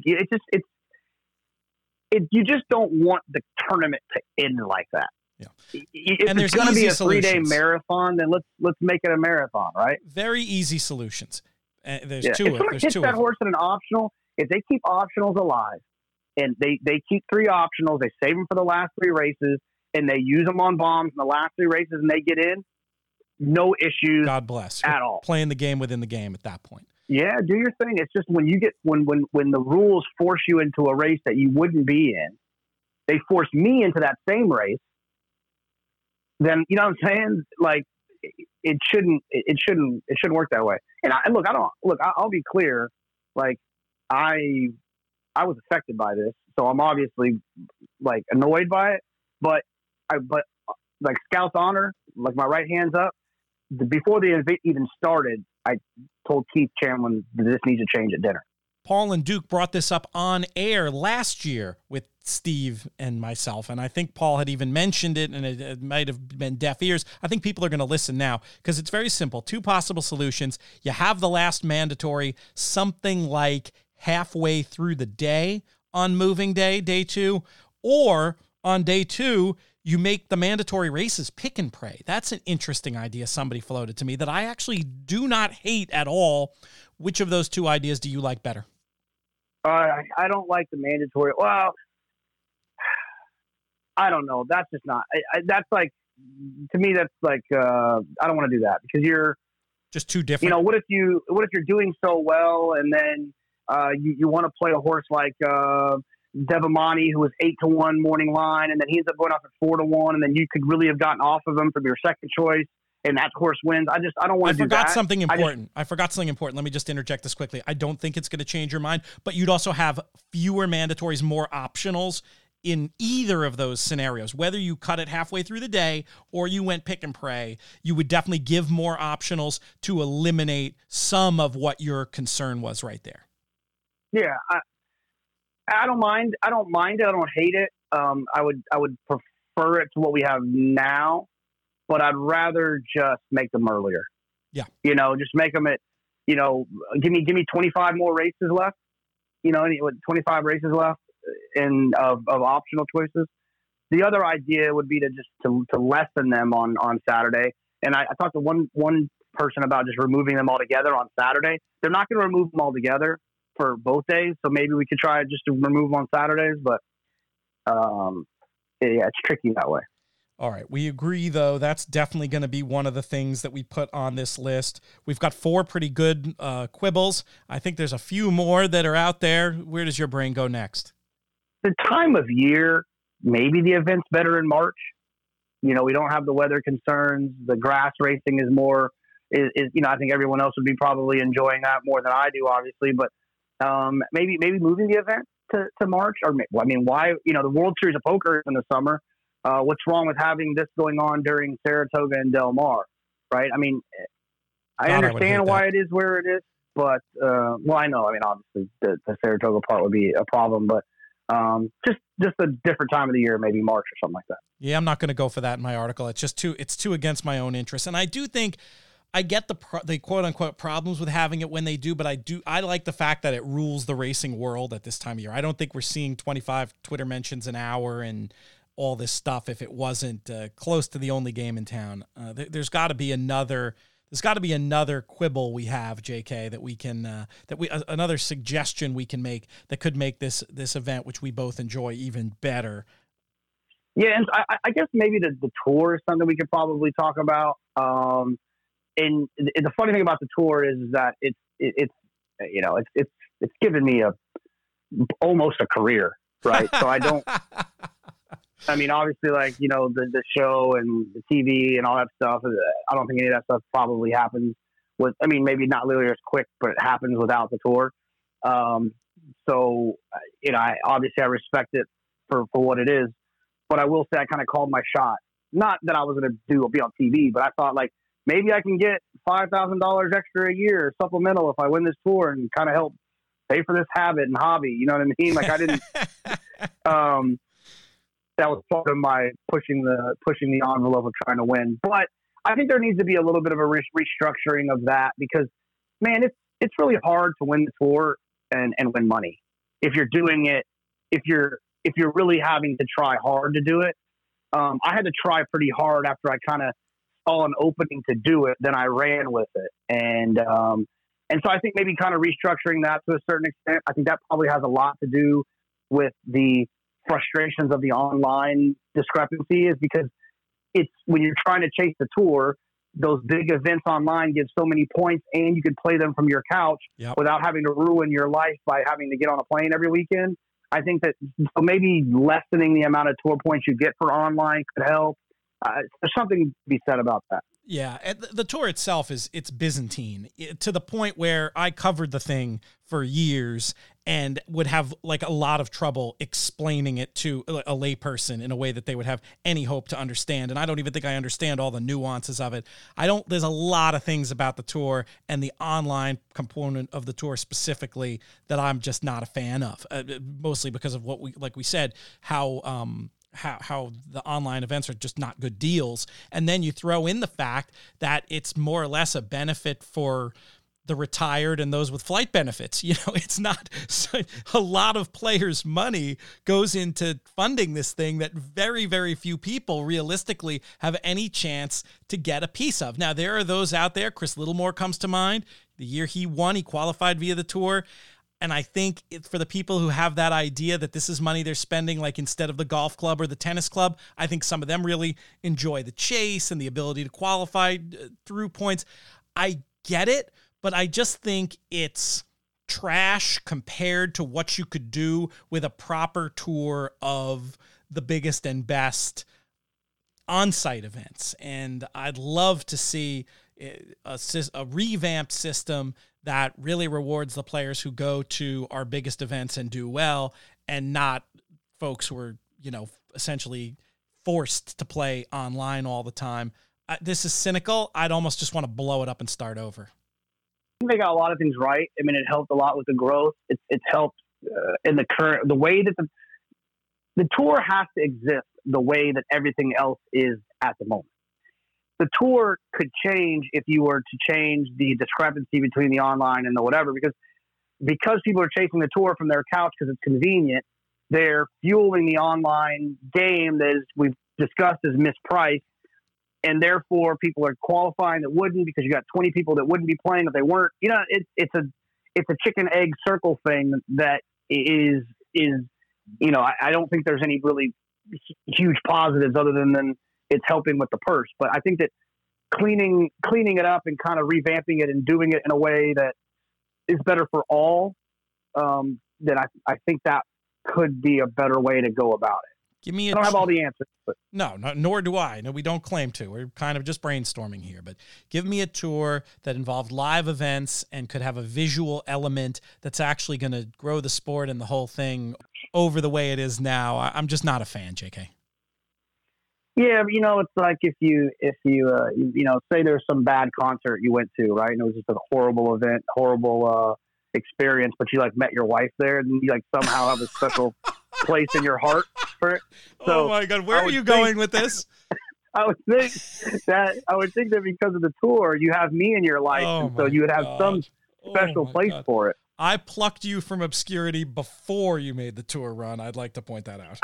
just don't want the tournament to end like that. Yeah. If it's going to be a 3-day marathon, then let's make it a marathon, right? Very easy solutions. There's two. If someone hits that horse in an optional, if they keep optionals alive and they keep 3 optionals, they save them for the last 3 races and they use them on bombs in the last 3 races and they get in, no issues. God bless. At all. Playing the game within the game at that point. Yeah, do your thing. It's just when you get when the rules force you into a race that you wouldn't be in, they force me into that same race. Then you know what I'm saying? Like it shouldn't work that way. And I'll be clear. Like I was affected by this, so I'm obviously like annoyed by it. But like Scout's honor, like my right hand's up. Before the event even started, I told Keith Chamlin that this needs to change at dinner. Paul and Duke brought this up on air last year with Steve and myself, and I think Paul had even mentioned it, and it might have been deaf ears. I think people are going to listen now because it's very simple. 2 possible solutions. You have the last mandatory something like halfway through the day on moving day, day 2, or on day 2, you make the mandatory races pick and pray. That's an interesting idea somebody floated to me that I actually do not hate at all. Which of those 2 ideas do you like better? I don't like the mandatory. Well, I don't know. That's just not. That's like, to me, that's like, I don't want to do that because you're just too different. You know, what if you're doing so well and then you want to play a horse like Devamani, who was 8-1 morning line, and then he ends up going off at 4-1, and then you could really have gotten off of him from your second choice, and that horse wins. I don't want to do that. I forgot something important. Let me just interject this quickly. I don't think it's going to change your mind, but you'd also have fewer mandatories, more optionals in either of those scenarios. Whether you cut it halfway through the day or you went pick and pray, you would definitely give more optionals to eliminate some of what your concern was right there. Yeah, I don't mind. I don't mind it. I don't hate it. I would prefer it to what we have now, but I'd rather just make them earlier. Yeah. You know, just make them at, you know, give me 25 more races left. You know, 25 races left of optional choices. The other idea would be to lessen them on Saturday. And I talked to one person about just removing them all together on Saturday. They're not going to remove them all together for both days, so maybe we could try just to remove them on Saturdays, but yeah, it's tricky that way. All right. We agree, though. That's definitely going to be one of the things that we put on this list. We've got 4 pretty good quibbles. I think there's a few more that are out there. Where does your brain go next? The time of year, maybe the event's better in March. We don't have the weather concerns. The grass racing is more, I think everyone else would be probably enjoying that more than I do, obviously. But maybe moving the event to March. Why? The World Series of Poker is in the summer. What's wrong with having this going on during Saratoga and Del Mar, right? I understand why it is where it is, but I know. Obviously the Saratoga part would be a problem, but just a different time of the year, maybe March or something like that. Yeah, I'm not going to go for that in my article. It's just too against my own interests, and I do think I get the quote unquote problems with having it when they do, but I like the fact that it rules the racing world at this time of year. I don't think we're seeing 25 Twitter mentions an hour and all this stuff if it wasn't close to the only game in town. There's got to be another quibble we have, JK, that we can another suggestion we can make that could make this event, which we both enjoy, even better. Yeah, and I guess maybe the tour is something we could probably talk about. And the funny thing about the tour is that it's given me almost a career, right? So I don't. Obviously, the show and the TV and all that stuff, I don't think any of that stuff probably happens maybe not literally as quick, but it happens without the tour. I respect it for what it is, but I will say I kind of called my shot. Not that I was going to be on TV, but I thought maybe I can get $5,000 extra a year supplemental if I win this tour and kind of help pay for this habit and hobby. You know what I mean? I didn't, that was part of my pushing the envelope of trying to win. But I think there needs to be a little bit of a restructuring of that because, man, it's really hard to win the tour and win money. If you're doing it, if you're really having to try hard to do it. I had to try pretty hard after I kind of saw an opening to do it, then I ran with it. And so I think maybe kind of restructuring that to a certain extent, I think that probably has a lot to do with the frustrations of the online discrepancy, is because it's when you're trying to chase the tour, those big events online give so many points and you can play them from your couch without having to ruin your life by having to get on a plane every weekend. I think that maybe lessening the amount of tour points you get for online could help. There's something to be said about that. Yeah, the tour itself it's Byzantine to the point where I covered the thing for years and would have a lot of trouble explaining it to a layperson in a way that they would have any hope to understand. And I don't even think I understand all the nuances of it. There's a lot of things about the tour and the online component of the tour specifically that I'm just not a fan of, mostly because of what we said, how the online events are just not good deals. And then you throw in the fact that it's more or less a benefit for the retired and those with flight benefits. It's not a lot of players' money goes into funding this thing that very, very few people realistically have any chance to get a piece of. Now, there are those out there. Chris Littlemore comes to mind. The year he won, he qualified via the tour. And I think for the people who have that idea that this is money they're spending, instead of the golf club or the tennis club, I think some of them really enjoy the chase and the ability to qualify through points. I get it, but I just think it's trash compared to what you could do with a proper tour of the biggest and best on-site events. And I'd love to see a revamped system that really rewards the players who go to our biggest events and do well, and not folks who are, essentially forced to play online all the time. This is cynical. I'd almost just want to blow it up and start over. I think they got a lot of things right. It helped a lot with the growth. It's helped in the way that the tour has to exist the way that everything else is at the moment. The tour could change if you were to change the discrepancy between the online and the whatever, because people are chasing the tour from their couch because it's convenient. They're fueling the online game that we've discussed is mispriced, and therefore people are qualifying that wouldn't, because you got 20 people that wouldn't be playing if they weren't. It's a chicken egg circle thing that is I don't think there's any really huge positives other than it's helping with the purse. But I think that cleaning it up and kind of revamping it and doing it in a way that is better for all, then I think that could be a better way to go about it. I don't have all the answers. But. No, nor do I. No, we don't claim to. We're kind of just brainstorming here. But give me a tour that involved live events and could have a visual element that's actually going to grow the sport and the whole thing over the way it is now. I'm just not a fan, JK. Yeah, it's like if you say there's some bad concert you went to, right? And it was just a horrible event, horrible experience, but you met your wife there, and you somehow have a special place in your heart for it. So oh my God, where are you going with this? I would think that because of the tour, you have me in your life, and so you would have some special place for it. I plucked you from obscurity before you made the tour run. I'd like to point that out.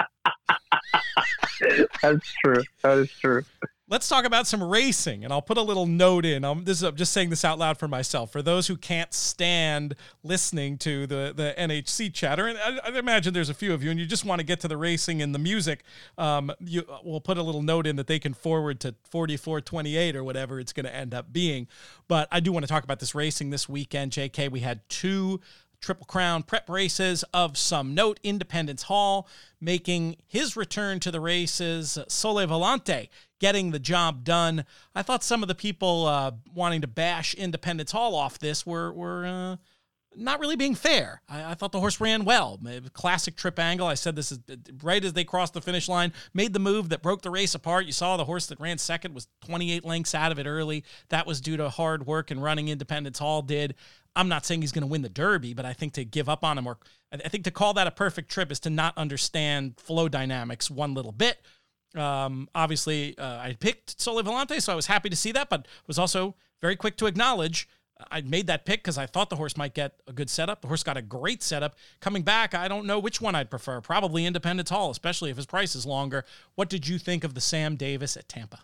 That's true. That is true. Let's talk about some racing, and I'll put a little note in. I'm just saying this out loud for myself. For those who can't stand listening to the NHC chatter, and I imagine there's a few of you, and you just want to get to the racing and the music, we'll put a little note in that they can forward to 4428 or whatever it's going to end up being. But I do want to talk about this racing this weekend, JK. We had 2 Triple Crown prep races of some note. Independence Hall making his return to the races. Sole Volante getting the job done. I thought some of the people wanting to bash Independence Hall off this were not really being fair. I thought the horse ran well. Classic trip angle. I said this is right as they crossed the finish line, made the move that broke the race apart. You saw the horse that ran second was 28 lengths out of it early. That was due to hard work and running. Independence Hall did. I'm not saying he's going to win the Derby, but I think to give up on him, or I think to call that a perfect trip is to not understand flow dynamics one little bit. Obviously, I picked Sole Volante, so I was happy to see that, but was also very quick to acknowledge I made that pick because I thought the horse might get a good setup. The horse got a great setup. Coming back, I don't know which one I'd prefer. Probably Independence Hall, especially if his price is longer. What did you think of the Sam Davis at Tampa?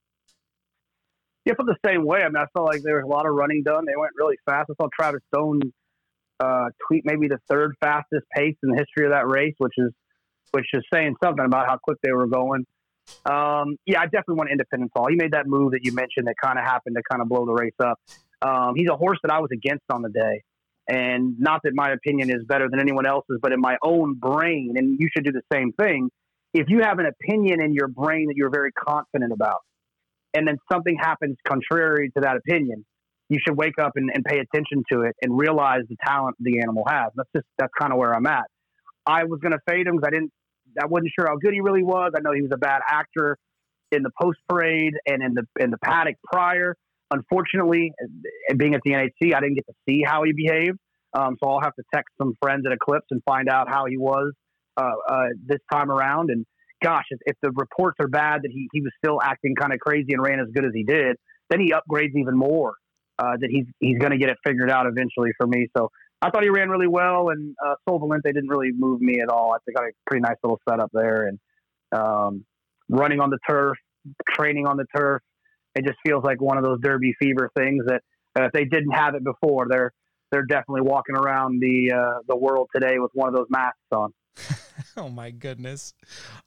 Yeah, I felt the same way. I mean, I felt like there was a lot of running done. They went really fast. I saw Travis Stone tweet maybe the 3rd fastest pace in the history of that race, which is saying something about how quick they were going. Yeah, I definitely want Independence Hall. He made that move that you mentioned that kind of happened to kind of blow the race up. He's a horse that I was against on the day. And not that my opinion is better than anyone else's, but in my own brain, and you should do the same thing, if you have an opinion in your brain that you're very confident about, and then something happens contrary to that opinion, you should wake up and pay attention to it and realize the talent the animal has. That's kind of where I'm at. I was going to fade him because I wasn't sure how good he really was. I know he was a bad actor in the post parade and in the paddock prior. Unfortunately, being at the NHC, I didn't get to see how he behaved. So I'll have to text some friends at Eclipse and find out how he was this time around. And gosh, if the reports are bad that he was still acting kind of crazy and ran as good as he did, then he upgrades even more. That he's going to get it figured out eventually for me. So I thought he ran really well, and Sole Volante didn't really move me at all. I think I got a pretty nice little setup there, and running on the turf, training on the turf. It just feels like one of those Derby fever things that if they didn't have it before, they're definitely walking around the world today with one of those masks on. Oh my goodness.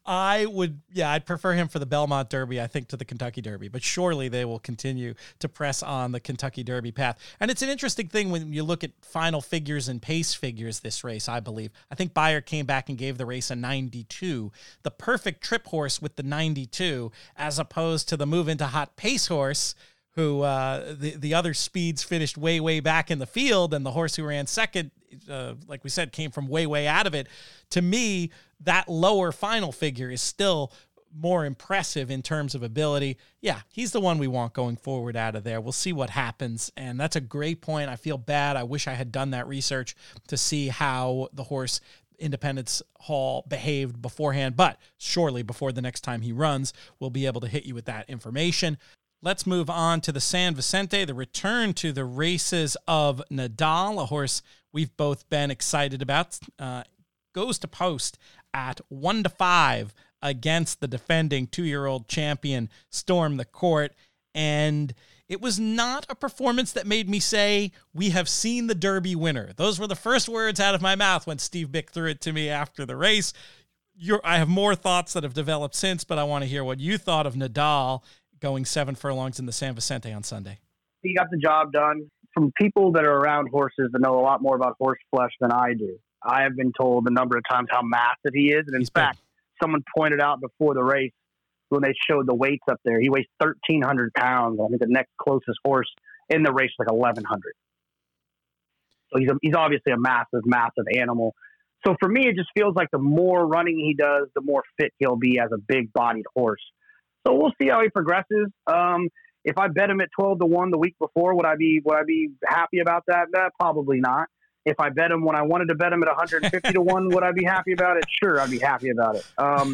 I'd prefer him for the Belmont Derby, I think, to the Kentucky Derby, but surely they will continue to press on the Kentucky Derby path. And it's an interesting thing when you look at final figures and pace figures this race, I believe. I think Beyer came back and gave the race a 92, the perfect trip horse with the 92, as opposed to the move into hot pace horse, who the other speeds finished way, way back in the field, and the horse who ran second, like we said, came from way, way out of it. To me, that lower final figure is still more impressive in terms of ability. Yeah, he's the one we want going forward out of there. We'll see what happens, and that's a great point. I feel bad. I wish I had done that research to see how the horse Independence Hall behaved beforehand, but surely before the next time he runs, we'll be able to hit you with that information. Let's move on to the San Vicente, the return to the races of Nadal, a horse we've both been excited about. Goes to post at 1-5 against the defending 2-year-old champion, Storm the Court. And it was not a performance that made me say, we have seen the Derby winner. Those were the first words out of my mouth when Steve Bick threw it to me after the race. I have more thoughts that have developed since, but I want to hear what you thought of Nadal going 7 furlongs in the San Vicente on Sunday. He got the job done. From people that are around horses that know a lot more about horse flesh than I do, I have been told a number of times how massive he is. And in fact, someone pointed out before the race, when they showed the weights up there, he weighs 1,300 pounds. I think the next closest horse in the race is like 1,100. So he's obviously a massive, massive animal. So for me, it just feels like the more running he does, the more fit he'll be as a big-bodied horse. So we'll see how he progresses. If I bet him at 12-1 the week before, would I be happy about that? Probably not. If I bet him when I wanted to bet him at 150-1, would I be happy about it? Sure, I'd be happy about it.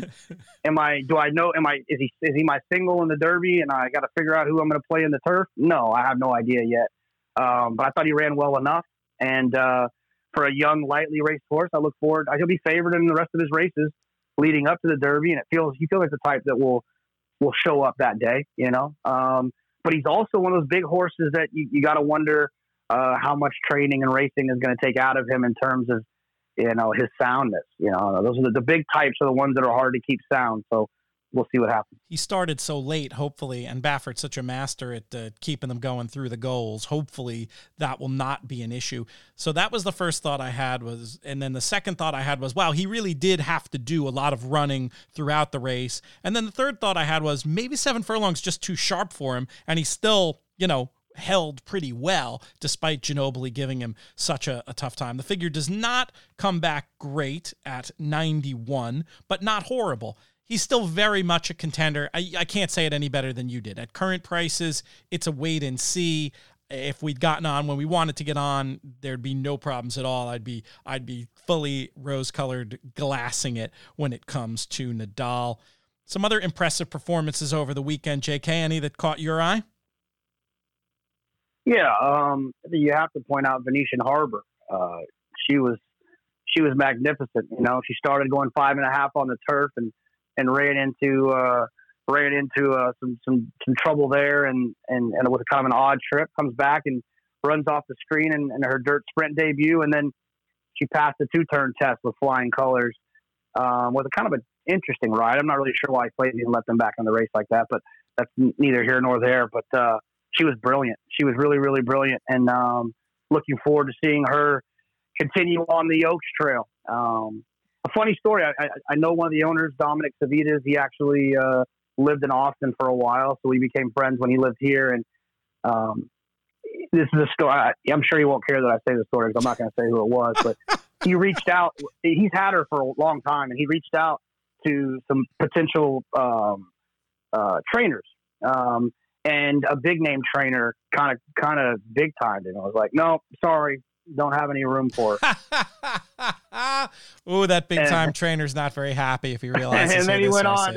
Is he my single in the Derby and I got to figure out who I'm going to play in the turf? No, I have no idea yet. But I thought he ran well enough. And for a young, lightly raced horse, I look forward. He'll be favored in the rest of his races leading up to the Derby. And he feels like the type that will show up that day, you know. But he's also one of those big horses that you got to wonder how much training and racing is going to take out of him in terms of, you know, his soundness. You know, those are the big types are the ones that are hard to keep sound. So we'll see what happens. He started so late, hopefully, and Baffert's such a master at keeping them going through the goals. Hopefully that will not be an issue. So that was the first thought I had and then the second thought I had was, wow, he really did have to do a lot of running throughout the race. And then the third thought I had was maybe 7 furlongs just too sharp for him. And he still, you know, held pretty well despite Ginobili giving him such a tough time. The figure does not come back great at 91, but not horrible. He's still very much a contender. I can't say it any better than you did. At current prices, it's a wait and see. If we'd gotten on when we wanted to get on, there'd be no problems at all. I'd be fully rose-colored glassing it when it comes to Nadal. Some other impressive performances over the weekend, JK, any that caught your eye? Yeah, you have to point out Venetian Harbor. She was magnificent. You know, she started going 5.5 on the turf and ran into some trouble there, and it was kind of an odd trip. Comes back and runs off the screen in her dirt sprint debut, and then she passed the 2-turn test with flying colors. Was a kind of an interesting ride. I'm not really sure why Clayton didn't let them back on the race like that, but that's neither here nor there. But she was brilliant. She was really, really brilliant, and looking forward to seeing her continue on the Oaks Trail. A funny story. I know one of the owners, Dominic Savitas. He actually lived in Austin for a while, so we became friends when he lived here. And this is a story. I'm sure he won't care that I say the story because I'm not going to say who it was. But he reached out. He's had her for a long time, and he reached out to some potential trainers. And a big name trainer kind of big timed him. I was like, no, sorry, don't have any room for it. Ooh, that big time trainer's not very happy if he realizes. And then he went on.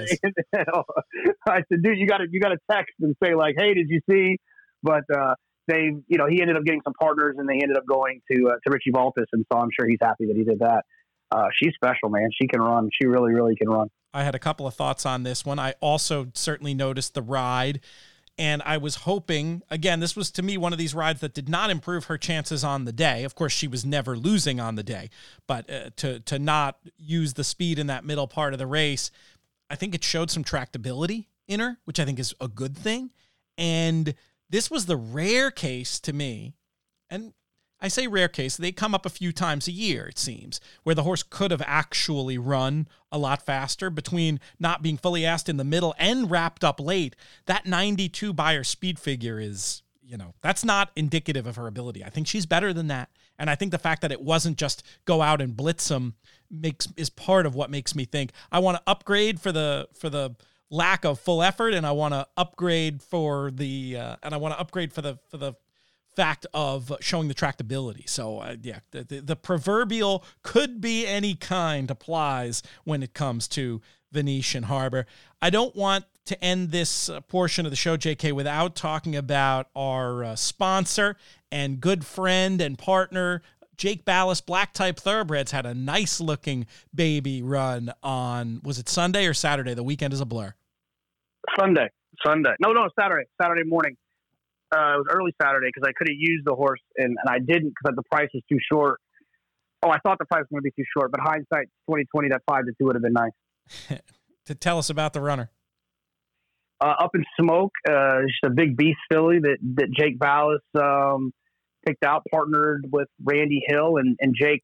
I said, dude, you got to text and say like, hey, did you see? But he ended up getting some partners, and they ended up going to Richie Valtis, and so I'm sure he's happy that he did that. She's special, man. She can run. She really, really can run. I had a couple of thoughts on this one. I also certainly noticed the ride. And I was hoping, again, this was to me one of these rides that did not improve her chances on the day. Of course, she was never losing on the day, but to not use the speed in that middle part of the race, I think it showed some tractability in her, which I think is a good thing. And this was the rare case to me, and I say rare case, they come up a few times a year, it seems, where the horse could have actually run a lot faster between not being fully asked in the middle and wrapped up late. That 92 by her speed figure is, that's not indicative of her ability. I think she's better than that. And I think the fact that it wasn't just go out and blitz them is part of what makes me think I want to upgrade for the lack of full effort, and I want to upgrade for the fact of showing the tractability. So the proverbial could be any kind applies when it comes to Venetian Harbor. I don't want to end this portion of the show, JK, without talking about our sponsor and good friend and partner, Jake Ballas. Black Type Thoroughbreds had a nice looking baby run on, was it Sunday or Saturday? The weekend is a blur. Sunday. No, Saturday morning. It was early Saturday because I could have used the horse and I didn't because the price was too short. Oh, I thought the price was going to be too short, but hindsight 2020, that 5-2 would have been nice. To tell us about the runner. Up in Smoke, just a big beast filly that Jake Ballas picked out, partnered with Randy Hill, and Jake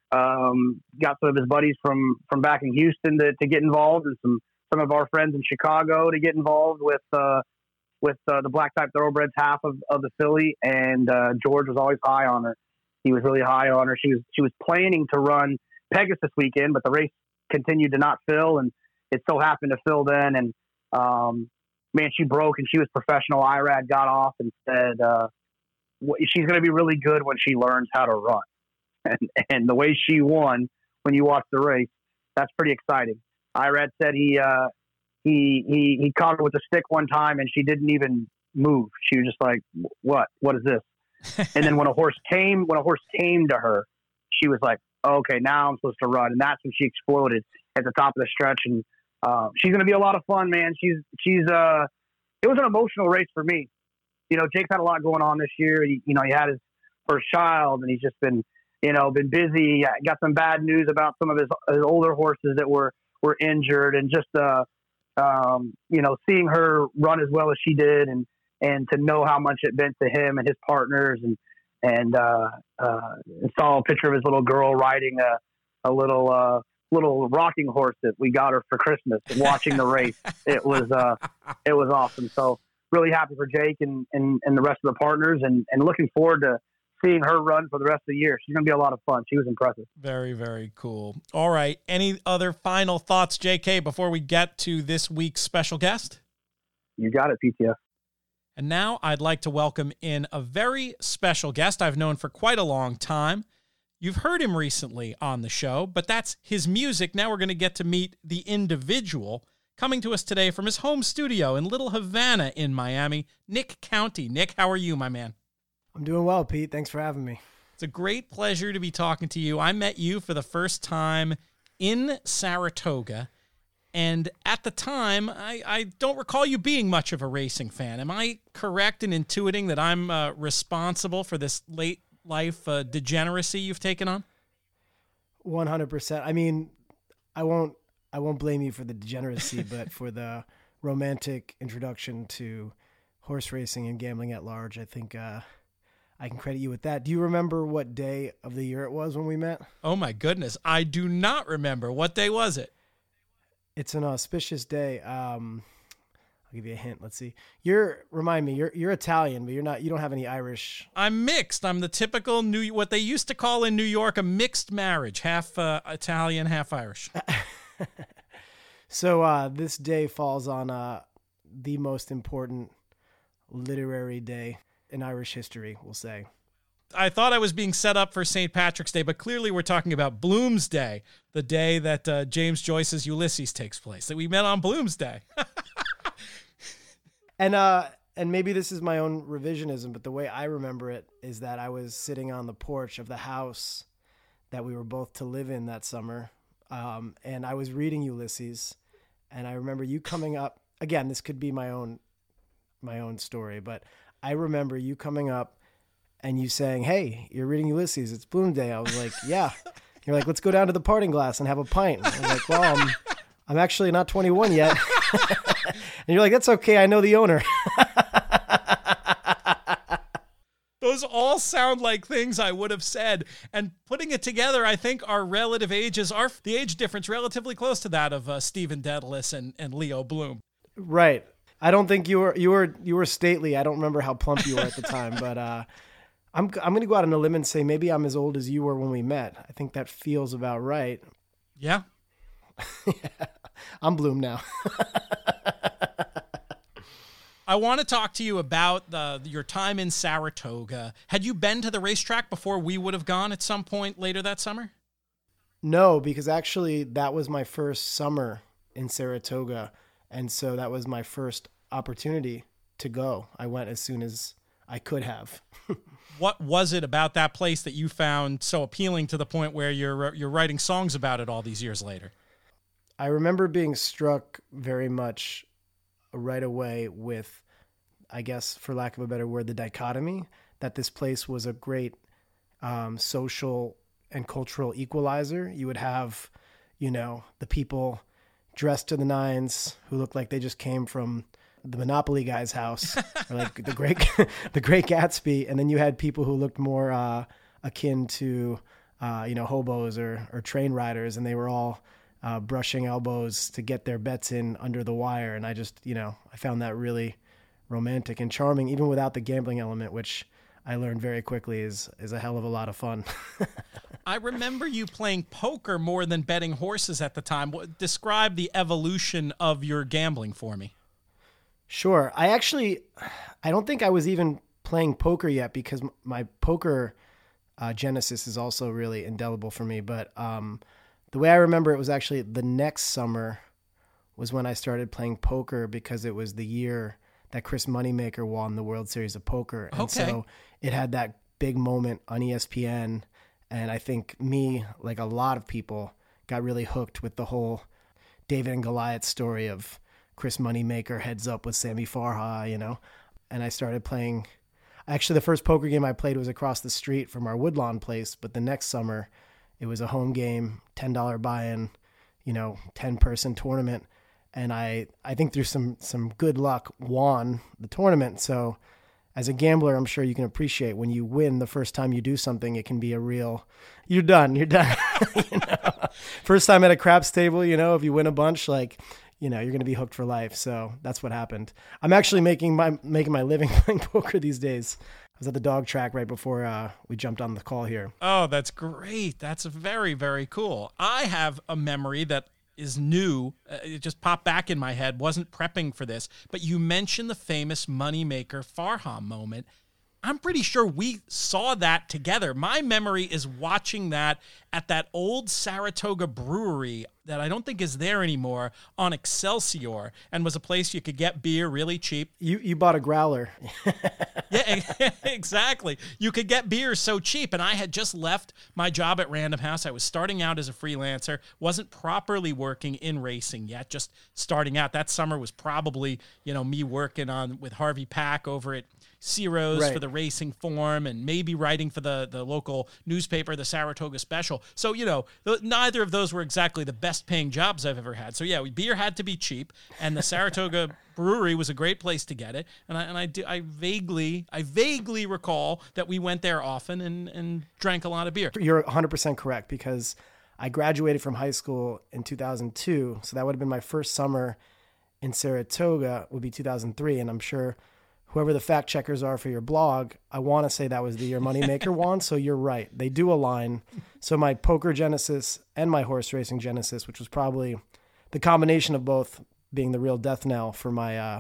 got some of his buddies from back in Houston to get involved, and some of our friends in Chicago to get involved with the black type thoroughbreds half of the filly. And George was always high on her. He was really high on her. She was planning to run Pegasus weekend, but the race continued to not fill, and it so happened to fill then. And man, she broke, and she was professional. IRAD got off and said she's going to be really good when she learns how to run. And the way she won when you watch the race, that's pretty exciting. IRAD said he caught her with a stick one time, and she didn't even move. She was just like, "What is this?" And then when a horse came to her, she was like, "Okay, now I'm supposed to run." And that's when she exploded at the top of the stretch. And she's going to be a lot of fun, man. It was an emotional race for me. You know, Jake's had a lot going on this year. He had his first child, and he's just been busy. Got some bad news about some of his older horses that were injured, and just seeing her run as well as she did, and to know how much it meant to him and his partners, and saw a picture of his little girl riding a little rocking horse that we got her for Christmas, watching the race. It was awesome. So really happy for Jake and the rest of the partners, and looking forward to seeing her run for the rest of the year. She's going to be a lot of fun. She was impressive. Very, very cool. All right. Any other final thoughts, JK, before we get to this week's special guest? You got it, PTF. And now I'd like to welcome in a very special guest I've known for quite a long time. You've heard him recently on the show, but that's his music. Now we're going to get to meet the individual coming to us today from his home studio in Little Havana in Miami, Nick County. Nick, how are you, my man? I'm doing well, Pete. Thanks for having me. It's a great pleasure to be talking to you. I met you for the first time in Saratoga, and at the time, I don't recall you being much of a racing fan. Am I correct in intuiting that I'm responsible for this late life degeneracy you've taken on? 100%. I mean, I won't blame you for the degeneracy, but for the romantic introduction to horse racing and gambling at large, I think I can credit you with that. Do you remember what day of the year it was when we met? Oh my goodness. I do not remember. What day was it? It's an auspicious day. I'll give you a hint. Let's see. Remind me, you're Italian, but you don't have any Irish. I'm mixed. I'm the typical what they used to call in New York a mixed marriage, half Italian, half Irish. So this day falls on the most important literary day in Irish history, we'll say. I thought I was being set up for St. Patrick's Day, but clearly we're talking about Bloomsday, the day that James Joyce's Ulysses takes place, that we met on Bloomsday. And maybe this is my own revisionism, but the way I remember it is that I was sitting on the porch of the house that we were both to live in that summer, and I was reading Ulysses, and I remember you coming up. Again, this could be my own story, but I remember you coming up and you saying, "Hey, you're reading Ulysses. It's Bloom Day." I was like, "Yeah." You're like, "Let's go down to the Parting Glass and have a pint." I was like, "Well, I'm actually not 21 yet." And you're like, "That's okay. I know the owner." Those all sound like things I would have said. And putting it together, I think our relative ages are the age difference relatively close to that of Stephen Dedalus and Leo Bloom. Right. I don't think you were stately. I don't remember how plump you were at the time, but I'm going to go out on a limb and say maybe I'm as old as you were when we met. I think that feels about right. Yeah. Yeah. I'm Bloom now. I want to talk to you about your time in Saratoga. Had you been to the racetrack before we would have gone at some point later that summer? No, because actually that was my first summer in Saratoga. And so that was my first opportunity to go. I went as soon as I could have. What was it about that place that you found so appealing to the point where you're writing songs about it all these years later? I remember being struck very much right away with, I guess, for lack of a better word, the dichotomy that this place was a great social and cultural equalizer. You would have, the people dressed to the nines who looked like they just came from the Monopoly guy's house, or like the Great Gatsby. And then you had people who looked more akin to, hobos or train riders, and they were all brushing elbows to get their bets in under the wire. And I just, I found that really romantic and charming, even without the gambling element, which I learned very quickly is a hell of a lot of fun. I remember you playing poker more than betting horses at the time. Describe the evolution of your gambling for me. Sure. I don't think I was even playing poker yet, because my poker genesis is also really indelible for me. But the way I remember it was actually the next summer was when I started playing poker, because it was the year that Chris Moneymaker won the World Series of Poker. And so it had that big moment on ESPN. And I think me, like a lot of people, got really hooked with the whole David and Goliath story of Chris Moneymaker heads up with Sammy Farha, and I started playing. Actually, the first poker game I played was across the street from our Woodlawn place, but the next summer it was a home game, $10 buy-in, 10-person tournament. And I think through some good luck won the tournament. So as a gambler, I'm sure you can appreciate when you win the first time you do something, it can be a real, you're done. First time at a craps table, if you win a bunch, like, you're going to be hooked for life. So that's what happened. I'm actually making my living playing poker these days. I was at the dog track right before we jumped on the call here. Oh, that's great. That's very, very cool. I have a memory that is new. It just popped back in my head. Wasn't prepping for this, but you mentioned the famous Moneymaker Farha moment. I'm pretty sure we saw that together. My memory is watching that at that old Saratoga brewery that I don't think is there anymore on Excelsior, and was a place you could get beer really cheap. You bought a growler. Yeah, exactly. You could get beer so cheap, and I had just left my job at Random House. I was starting out as a freelancer, wasn't properly working in racing yet, just starting out. That summer was probably, me working on with Harvey Pack over at Ciro's for the Racing Form, and maybe writing for the local newspaper, the Saratoga Special. So, neither of those were exactly the best paying jobs I've ever had. So yeah, beer had to be cheap, and the Saratoga brewery was a great place to get it. And I vaguely recall that we went there often and drank a lot of beer. You're 100% correct, because I graduated from high school in 2002. So that would have been my first summer in Saratoga, would be 2003. And I'm sure whoever the fact checkers are for your blog, I want to say that was the year Moneymaker won. So you're right. They do align. So my poker genesis and my horse racing genesis, which was probably the combination of both being the real death knell for my,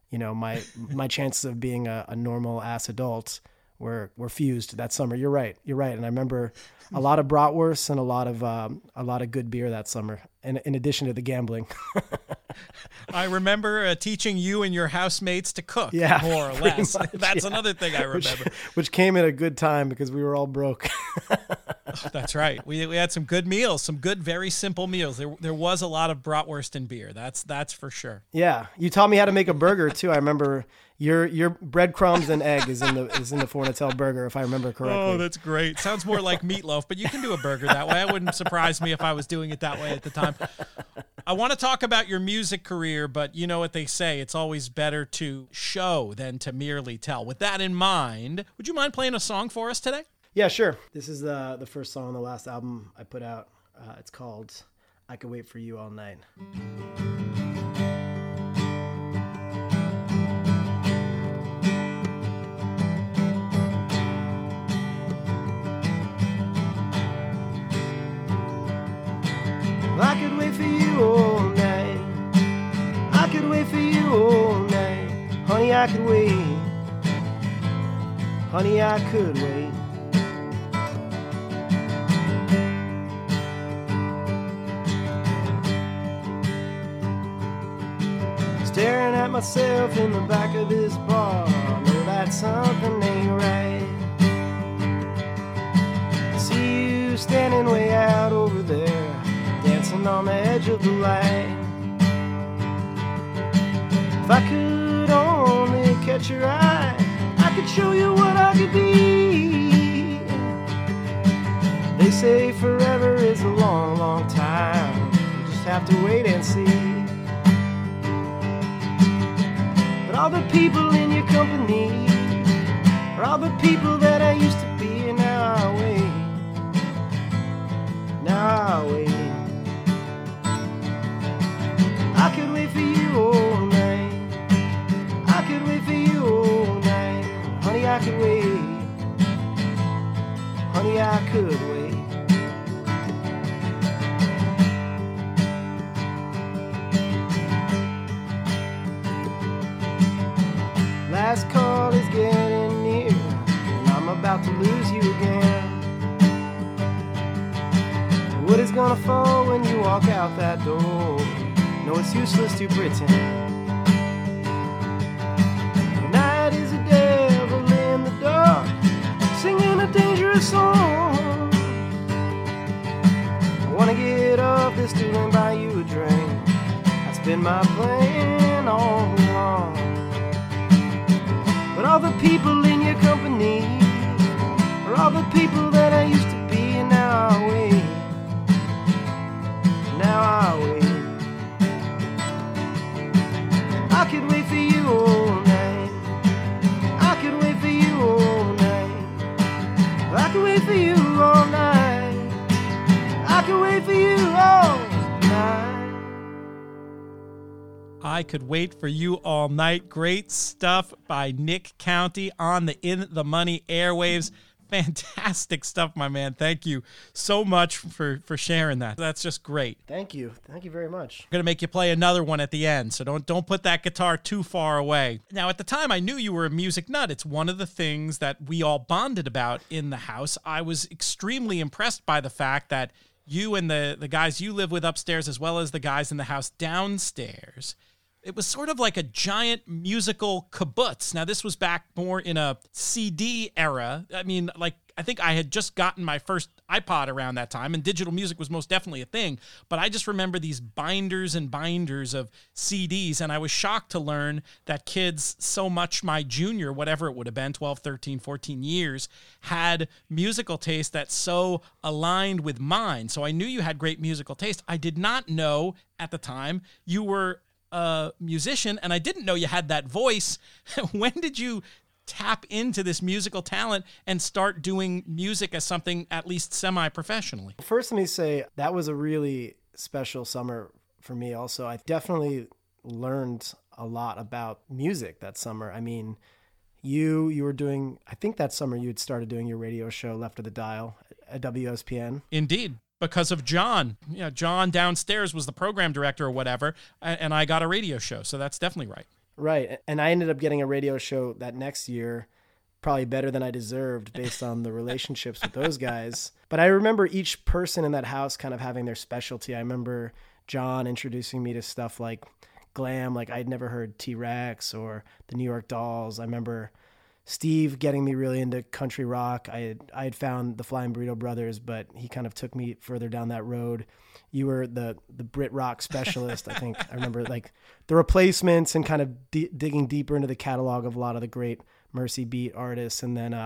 my chances of being a normal ass adult were fused that summer. You're right. And I remember a lot of bratwurst and a lot of good beer that summer, in addition to the gambling. I remember teaching you and your housemates to cook, more or less. Much, That's another thing I remember. Which came at a good time, because we were all broke. That's right. We had some good meals, some good, very simple meals. There was a lot of bratwurst and beer. That's for sure. Yeah, you taught me how to make a burger too. I remember your breadcrumbs and egg is in the Fornatel burger, if I remember correctly. Oh, that's great. Sounds more like meatloaf, but you can do a burger that way. It wouldn't surprise me if I was doing it that way at the time. I want to talk about your music career, but you know what they say, it's always better to show than to merely tell. With that in mind, would you mind playing a song for us today? Yeah, sure. This is the first song on the last album I put out. It's called I Could Wait For You All Night. I could wait for you all night. I could wait for you all night. Honey, I could wait. Honey, I could wait. Staring at myself in the back of this bar, I know that something ain't right. I see you standing way out over there, dancing on the edge of the light. If I could only catch your eye, I could show you what I could be. They say say forever is a long, long time. We'll just have to wait and see. But all the people in your company are all the people that I used to be, and now I wait. Now I wait. I could wait for you all night. I could wait for you all night. Honey, I could wait. Honey, I could wait. Last call is getting near, and I'm about to lose you again. What is gonna fall when you walk out that door? No, it's useless to pretend. The night is a devil in the dark, singing a dangerous song. I wanna get off this stool and buy you a drink. That's been my plan all along. But all the people in your company are all the people that I used to be, and now I wait. Now I wait. I could wait for you all night. I could wait for you all night. I could wait for you all night. I could wait for you all night. I Could Wait for You All Night. Great stuff by Nick County on the In the Money airwaves. Fantastic stuff, my man. Thank you so much for sharing that. That's just great. Thank you. Thank you very much. I'm going to make you play another one at the end, so don't put that guitar too far away. Now, at the time, I knew you were a music nut. It's one of the things that we all bonded about in the house. I was extremely impressed by the fact that you and the guys you live with upstairs, as well as the guys in the house downstairs, it was sort of like a giant musical kibbutz. Now, this was back more in a CD era. I mean, like, I think I had just gotten my first iPod around that time, and digital music was most definitely a thing. But I just remember these binders and binders of CDs, and I was shocked to learn that kids so much my junior, whatever it would have been, 12, 13, 14 years, had musical taste that so aligned with mine. So I knew you had great musical taste. I did not know at the time you were a musician, and I didn't know you had that voice. When did you tap into this musical talent and start doing music as something at least semi-professionally? First, let me say that was a really special summer for me also. I definitely learned a lot about music that summer. I mean, you were doing, I think that summer you had started doing your radio show, Left of the Dial, at WSPN. Indeed. Because of John. You know, John downstairs was the program director or whatever, and I got a radio show, so that's definitely right. Right, and I ended up getting a radio show that next year, probably better than I deserved based on the relationships with those guys. But I remember each person in that house kind of having their specialty. I remember John introducing me to stuff like glam, like I'd never heard T-Rex or the New York Dolls. I remember Steve getting me really into country rock. I had found the Flying Burrito Brothers, but he kind of took me further down that road. You were the Brit rock specialist. I think I remember like the Replacements and kind of digging deeper into the catalog of a lot of the great Mercy Beat artists. And then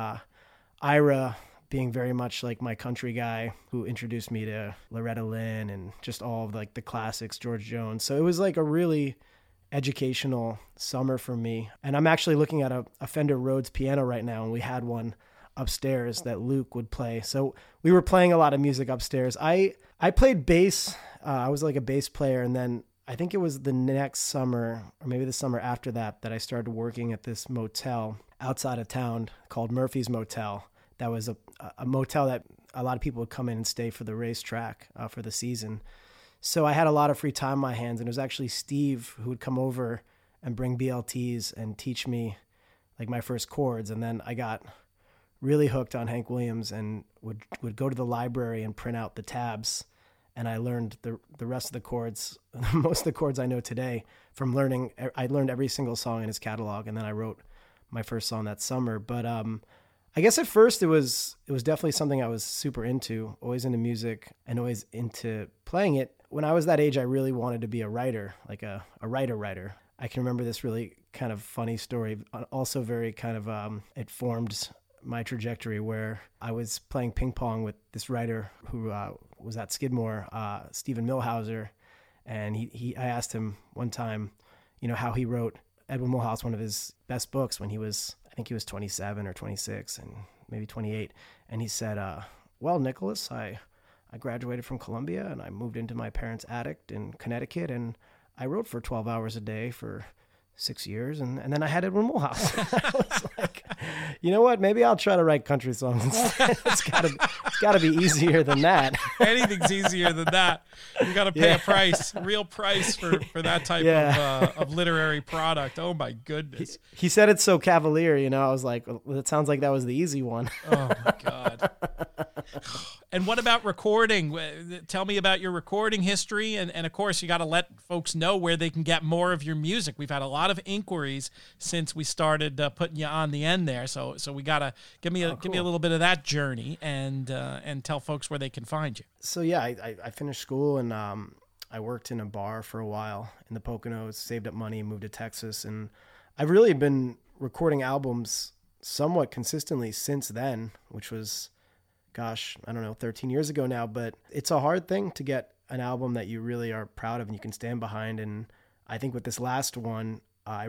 Ira being very much like my country guy who introduced me to Loretta Lynn and just all of like the classics, George Jones. So it was like a really educational summer for me. And I'm actually looking at a Fender Rhodes piano right now, and we had one upstairs that Luke would play. So we were playing a lot of music upstairs. I played bass. I was like a bass player, and then I think it was the next summer, or maybe the summer after that, that I started working at this motel outside of town called Murphy's Motel. That was a motel that a lot of people would come in and stay for the racetrack for the season. So I had a lot of free time on my hands, and it was actually Steve who would come over and bring BLTs and teach me like my first chords. And then I got really hooked on Hank Williams and would go to the library and print out the tabs. And I learned the rest of the chords, most of the chords I know today from learning. I learned every single song in his catalog, and then I wrote my first song that summer. But I guess at first it was definitely something I was super into, always into music and always into playing it. When I was that age, I really wanted to be a writer, like a writer. I can remember this really kind of funny story, also very kind of, it formed my trajectory, where I was playing ping pong with this writer who was at Skidmore, Stephen Milhauser, and I asked him one time, how he wrote Edwin Milhouse, one of his best books, when I think he was 27 or 26 and maybe 28. And he said, well, Nicholas, I graduated from Columbia and I moved into my parents' attic in Connecticut, and I wrote for 12 hours a day for 6 years, and then I had Edwin Milhouse. I was like, you know what? Maybe I'll try to write country songs instead. It's gotta be easier than that. Anything's easier than that. You got to pay a real price for that type of literary product. Oh my goodness. He said it so cavalier, I was like, well, it sounds like that was the easy one. Oh my God. And what about recording? Tell me about your recording history. And of course, you got to let folks know where they can get more of your music. We've had a lot of inquiries since we started putting you on the end there. So we got to give me a little bit of that journey and tell folks where they can find you. So yeah, I finished school and I worked in a bar for a while in the Poconos, saved up money, moved to Texas. And I've really been recording albums somewhat consistently since then, which was, gosh, I don't know, 13 years ago now, but it's a hard thing to get an album that you really are proud of and you can stand behind. And I think with this last one, I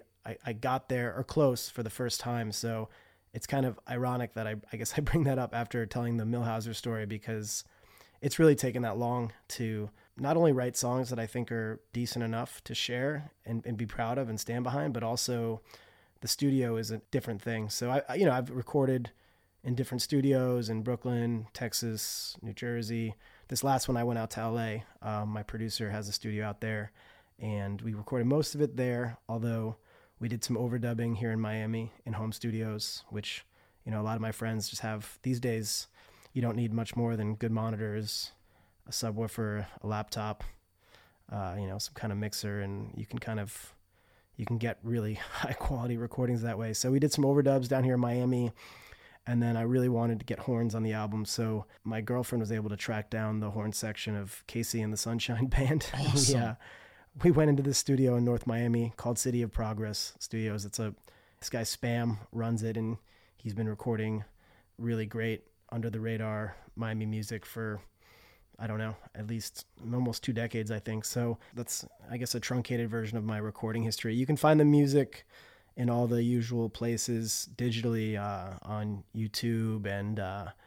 got there or close for the first time. So it's kind of ironic that I guess I bring that up after telling the Milhauser story, because it's really taken that long to not only write songs that I think are decent enough to share and be proud of and stand behind, but also the studio is a different thing. So I've recorded in different studios in Brooklyn, Texas, New Jersey. This last one, I went out to LA. My producer has a studio out there, and we recorded most of it there, although we did some overdubbing here in Miami in home studios, which, a lot of my friends just have these days. You don't need much more than good monitors, a subwoofer, a laptop, some kind of mixer, and you can get really high quality recordings that way. So we did some overdubs down here in Miami. And then I really wanted to get horns on the album. So my girlfriend was able to track down the horn section of Casey and the Sunshine Band. Awesome. We went into this studio in North Miami called City of Progress Studios. This guy Spam runs it, and he's been recording really great under the radar Miami music for, I don't know, at least almost 2 decades, I think. So that's, I guess, a truncated version of my recording history. You can find the music in all the usual places digitally, on YouTube and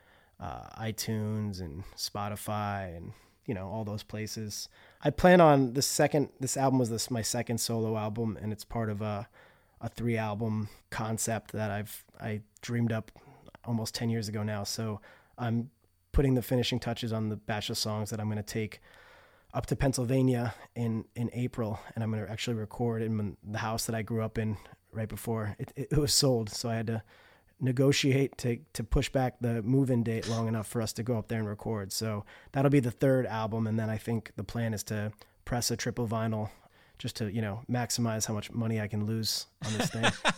iTunes and Spotify and all those places. I plan on this album was my second solo album, and it's part of a 3-album concept that I dreamed up almost 10 years ago now. So I'm putting the finishing touches on the batch of songs that I'm going to take up to Pennsylvania in April, and I'm going to actually record in the house that I grew up in right before it was sold. So I had to negotiate to push back the move-in date long enough for us to go up there and record. So that'll be the 3rd album. And then I think the plan is to press a triple vinyl just to, maximize how much money I can lose on this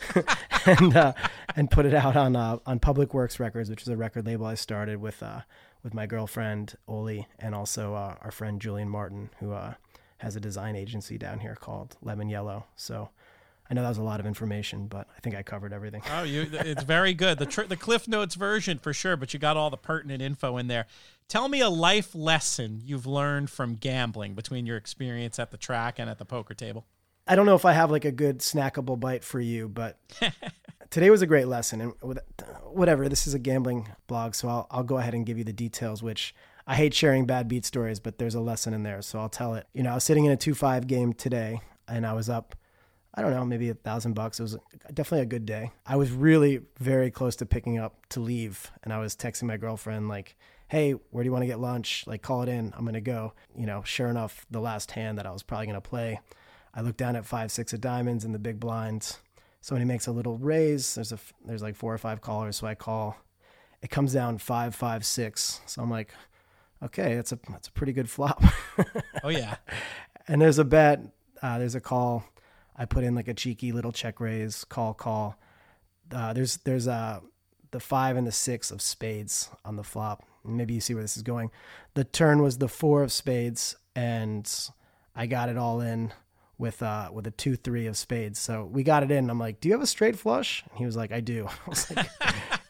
thing and put it out on Public Works Records, which is a record label I started with my girlfriend, Oli, and also our friend Julian Martin, who has a design agency down here called Lemon Yellow. So I know that was a lot of information, but I think I covered everything. Oh, it's very good. The Cliff Notes version for sure, but you got all the pertinent info in there. Tell me a life lesson you've learned from gambling between your experience at the track and at the poker table. I don't know if I have like a good snackable bite for you, but today was a great lesson. And whatever, this is a gambling blog, so I'll go ahead and give you the details, which I hate sharing bad beat stories, but there's a lesson in there, so I'll tell it. I was sitting in a 2-5 game today, and I was up, I don't know, maybe $1,000. It was definitely a good day. I was really very close to picking up to leave, and I was texting my girlfriend like, hey, where do you want to get lunch? Like, call it in. I'm going to go. Sure enough, the last hand that I was probably going to play, I looked down at 5-6 of diamonds in the big blinds. So when he makes a little raise, there's like 4 or 5 callers. So I call. It comes down 5-5-6. So I'm like, okay, that's a pretty good flop. Oh yeah. And there's a bet. There's a call. I put in like a cheeky little check raise, call. There's the 5 and the 6 of spades on the flop. Maybe you see where this is going. The turn was the 4 of spades, and I got it all in with a 2-3 of spades. So we got it in. I'm like, do you have a straight flush? And he was like, I do. I was like,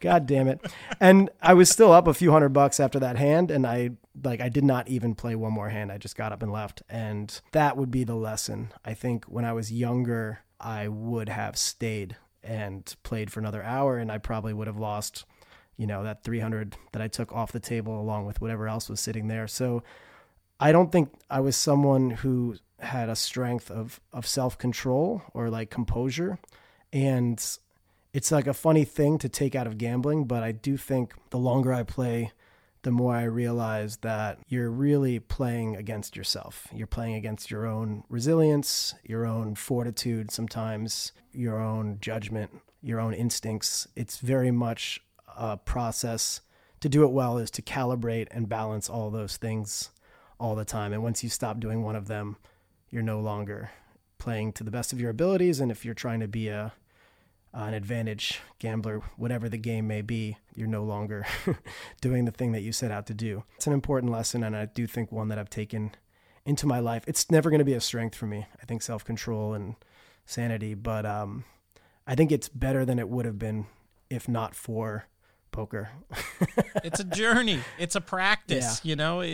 God damn it. And I was still up a few $100 after that hand. And I did not even play one more hand. I just got up and left. And that would be the lesson. I think when I was younger, I would have stayed and played for another hour, and I probably would have lost, that 300 that I took off the table along with whatever else was sitting there. So I don't think I was someone who had a strength of self-control or like composure. And it's like a funny thing to take out of gambling, but I do think the longer I play, the more I realize that you're really playing against yourself. You're playing against your own resilience, your own fortitude, sometimes your own judgment, your own instincts. It's very much a process. To do it well is to calibrate and balance all those things all the time. And once you stop doing one of them, you're no longer playing to the best of your abilities. And if you're trying to be an advantage gambler, whatever the game may be, you're no longer doing the thing that you set out to do. It's an important lesson, and I do think one that I've taken into my life. It's never going to be a strength for me. I think self-control and sanity, but I think it's better than it would have been if not for poker. It's a journey. It's a practice,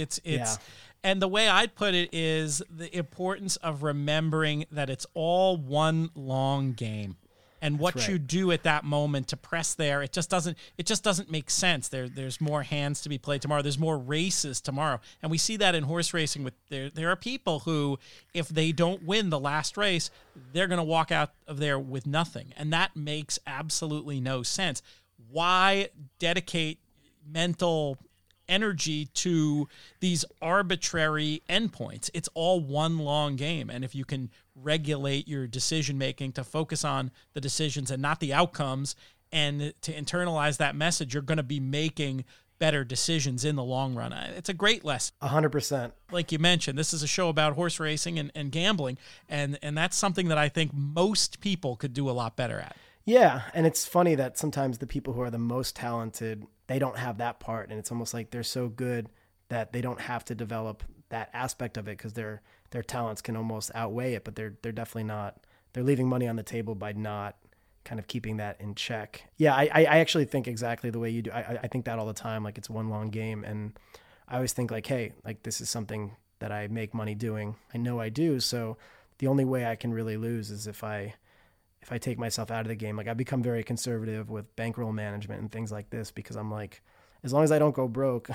and the way I'd put it is the importance of remembering that it's all one long game. And what you do at that moment to press there, it just doesn't make sense. There's more hands to be played tomorrow. There's more races tomorrow. And we see that in horse racing. There are people who, if they don't win the last race, they're going to walk out of there with nothing. And that makes absolutely no sense. Why dedicate mental energy to these arbitrary endpoints? It's all one long game. And if you can regulate your decision making to focus on the decisions and not the outcomes, and to internalize that message, you're going to be making better decisions in the long run. It's a great lesson. 100%. Like you mentioned, this is a show about horse racing and gambling, and that's something that I think most people could do a lot better at. Yeah, and it's funny that sometimes the people who are the most talented, they don't have that part, and it's almost like they're so good that they don't have to develop that aspect of it because their talents can almost outweigh it, but they're definitely not. They're leaving money on the table by not kind of keeping that in check. Yeah, I actually think exactly the way you do. I think that all the time, like it's one long game, and I always think like, hey, like this is something that I make money doing. I know I do, so the only way I can really lose is if I take myself out of the game. Like I've become very conservative with bankroll management and things like this because I'm like, as long as I don't go broke,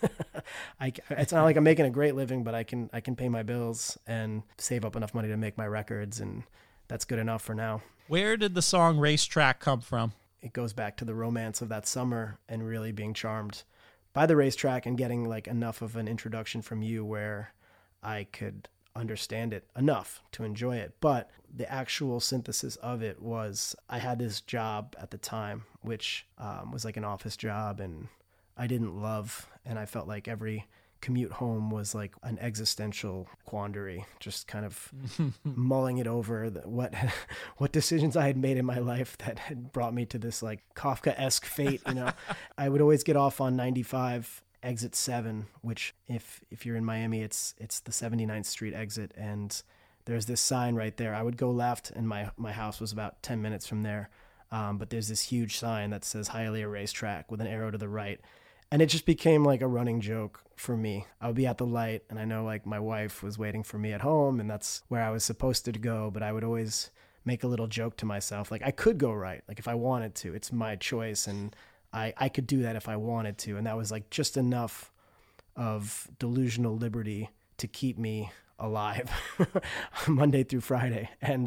it's not like I'm making a great living, but I can pay my bills and save up enough money to make my records, and that's good enough for now. Where did the song Racetrack come from? It goes back to the romance of that summer and really being charmed by the racetrack and getting like enough of an introduction from you where I could understand it enough to enjoy it. But the actual synthesis of it was, I had this job at the time, which was like an office job, and I didn't love, and I felt like every commute home was like an existential quandary, just kind of mulling it over, what decisions I had made in my life that had brought me to this like Kafka-esque fate. I would always get off on 95 exit 7, which if you're in Miami, it's the 79th Street exit, and there's this sign right there. I would go left, and my house was about 10 minutes from there, but there's this huge sign that says Hialeah Racetrack with an arrow to the right. And it just became like a running joke for me. I would be at the light, and I know like my wife was waiting for me at home, and that's where I was supposed to go, but I would always make a little joke to myself. Like I could go right, like if I wanted to. It's my choice, and I could do that if I wanted to. And that was like just enough of delusional liberty to keep me alive Monday through Friday. And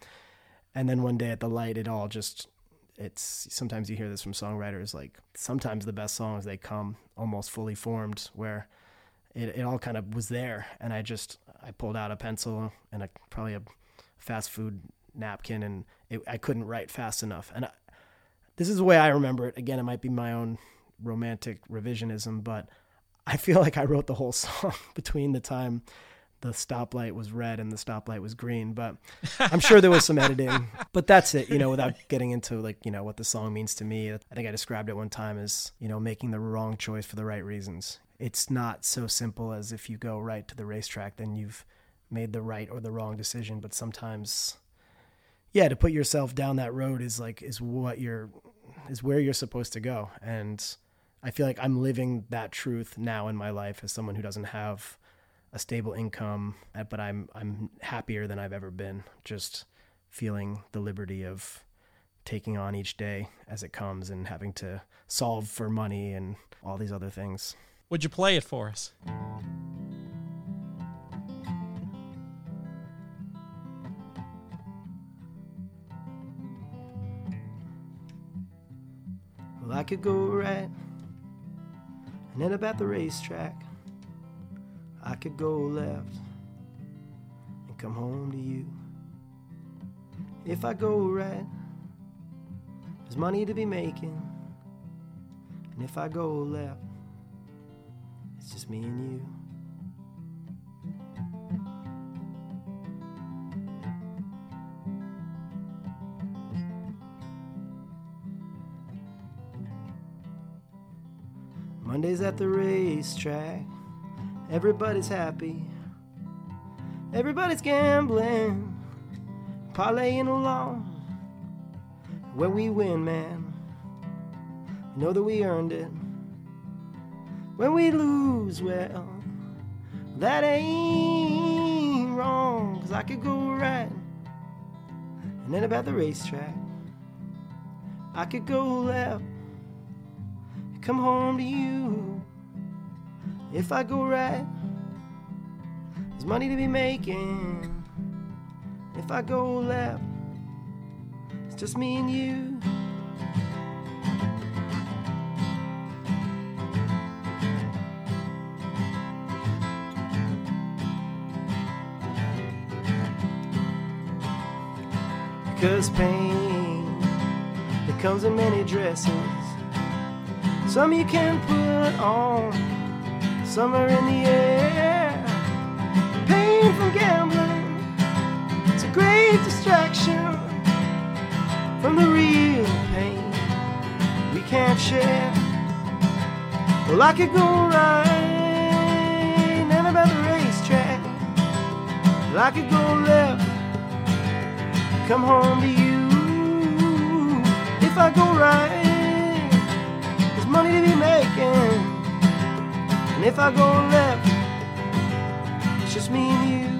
then one day at the light, it's sometimes you hear this from songwriters, like sometimes the best songs, they come almost fully formed where it all kind of was there. And I pulled out a pencil and probably a fast food napkin, and I couldn't write fast enough. And this is the way I remember it. Again, it might be my own romantic revisionism, but I feel like I wrote the whole song between the time the stoplight was red and the stoplight was green, but I'm sure there was some editing. But that's it, without getting into like, what the song means to me. I think I described it one time as, making the wrong choice for the right reasons. It's not so simple as if you go right to the racetrack, then you've made the right or the wrong decision. But sometimes, to put yourself down that road is what you're is where you're supposed to go. And I feel like I'm living that truth now in my life as someone who doesn't have a stable income, but I'm happier than I've ever been, just feeling the liberty of taking on each day as it comes and having to solve for money and all these other things. Would you play it for us? Well, I could go right and end up at the racetrack. I could go left and come home to you. If I go right, there's money to be making. And if I go left, it's just me and you. Monday's at the racetrack. Everybody's happy. Everybody's gambling, parlaying along. When we win, man, we know that we earned it. When we lose, well, that ain't wrong. 'Cause I could go right and end up at the racetrack. I could go left and come home to you. If I go right, there's money to be making. If I go left, it's just me and you. Because pain, it comes in many dresses. Some you can put on, some are in the air. Pain from gambling, it's a great distraction from the real pain we can't share. Well, I could go right and end up at the racetrack. Well, I could go left, come home to you. If I go right, there's money to be making. And if I go left, it's just me and you.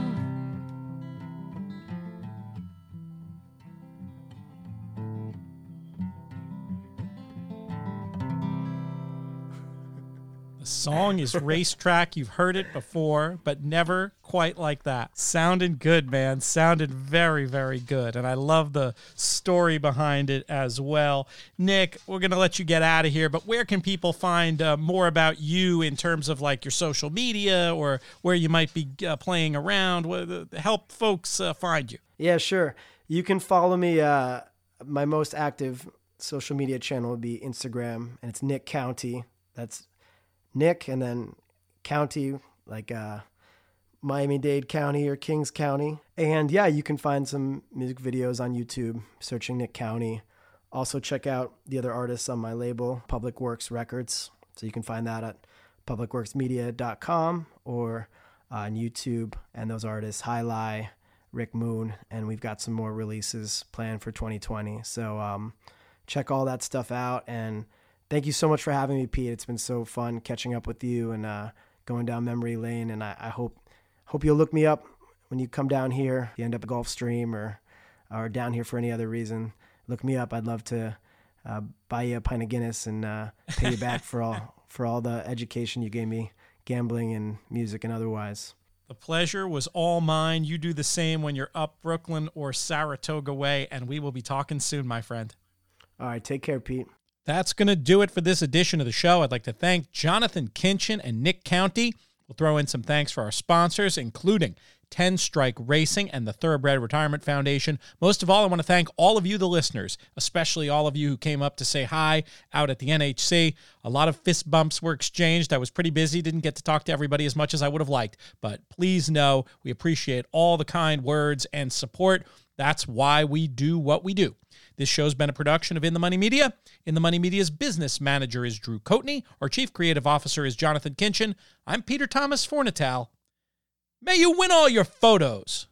The song is Racetrack. You've heard it before, but never quite like that. Sounded good, man. Sounded very, very good. And I love the story behind it as well. Nick, we're going to let you get out of here, but where can people find more about you in terms of like your social media or where you might be playing around? Help folks find you. Yeah, sure. You can follow me. My most active social media channel would be Instagram, and it's Nick County. That's Nick and then County, like Miami-Dade County or Kings County. And yeah, you can find some music videos on YouTube, searching Nick County. Also check out the other artists on my label, Public Works Records. So you can find that at publicworksmedia.com or on YouTube. And those artists, Highlight, Rick Moon, and we've got some more releases planned for 2020. So check all that stuff out. And thank you so much for having me, Pete. It's been so fun catching up with you and going down memory lane. And I hope you'll look me up when you come down here. If you end up at Gulfstream or down here for any other reason, look me up. I'd love to buy you a pint of Guinness and pay you back for all the education you gave me, gambling and music and otherwise. The pleasure was all mine. You do the same when you're up Brooklyn or Saratoga way, and we will be talking soon, my friend. All right, take care, Pete. That's going to do it for this edition of the show. I'd like to thank Jonathan Kinchin and Nick County. We'll throw in some thanks for our sponsors, including 10 Strike Racing and the Thoroughbred Retirement Foundation. Most of all, I want to thank all of you, the listeners, especially all of you who came up to say hi out at the NHC. A lot of fist bumps were exchanged. I was pretty busy, didn't get to talk to everybody as much as I would have liked. But please know we appreciate all the kind words and support. That's why we do what we do. This show's been a production of In the Money Media. In the Money Media's business manager is Drew Coatney. Our chief creative officer is Jonathan Kinchin. I'm Peter Thomas Fornatal. May you win all your photos.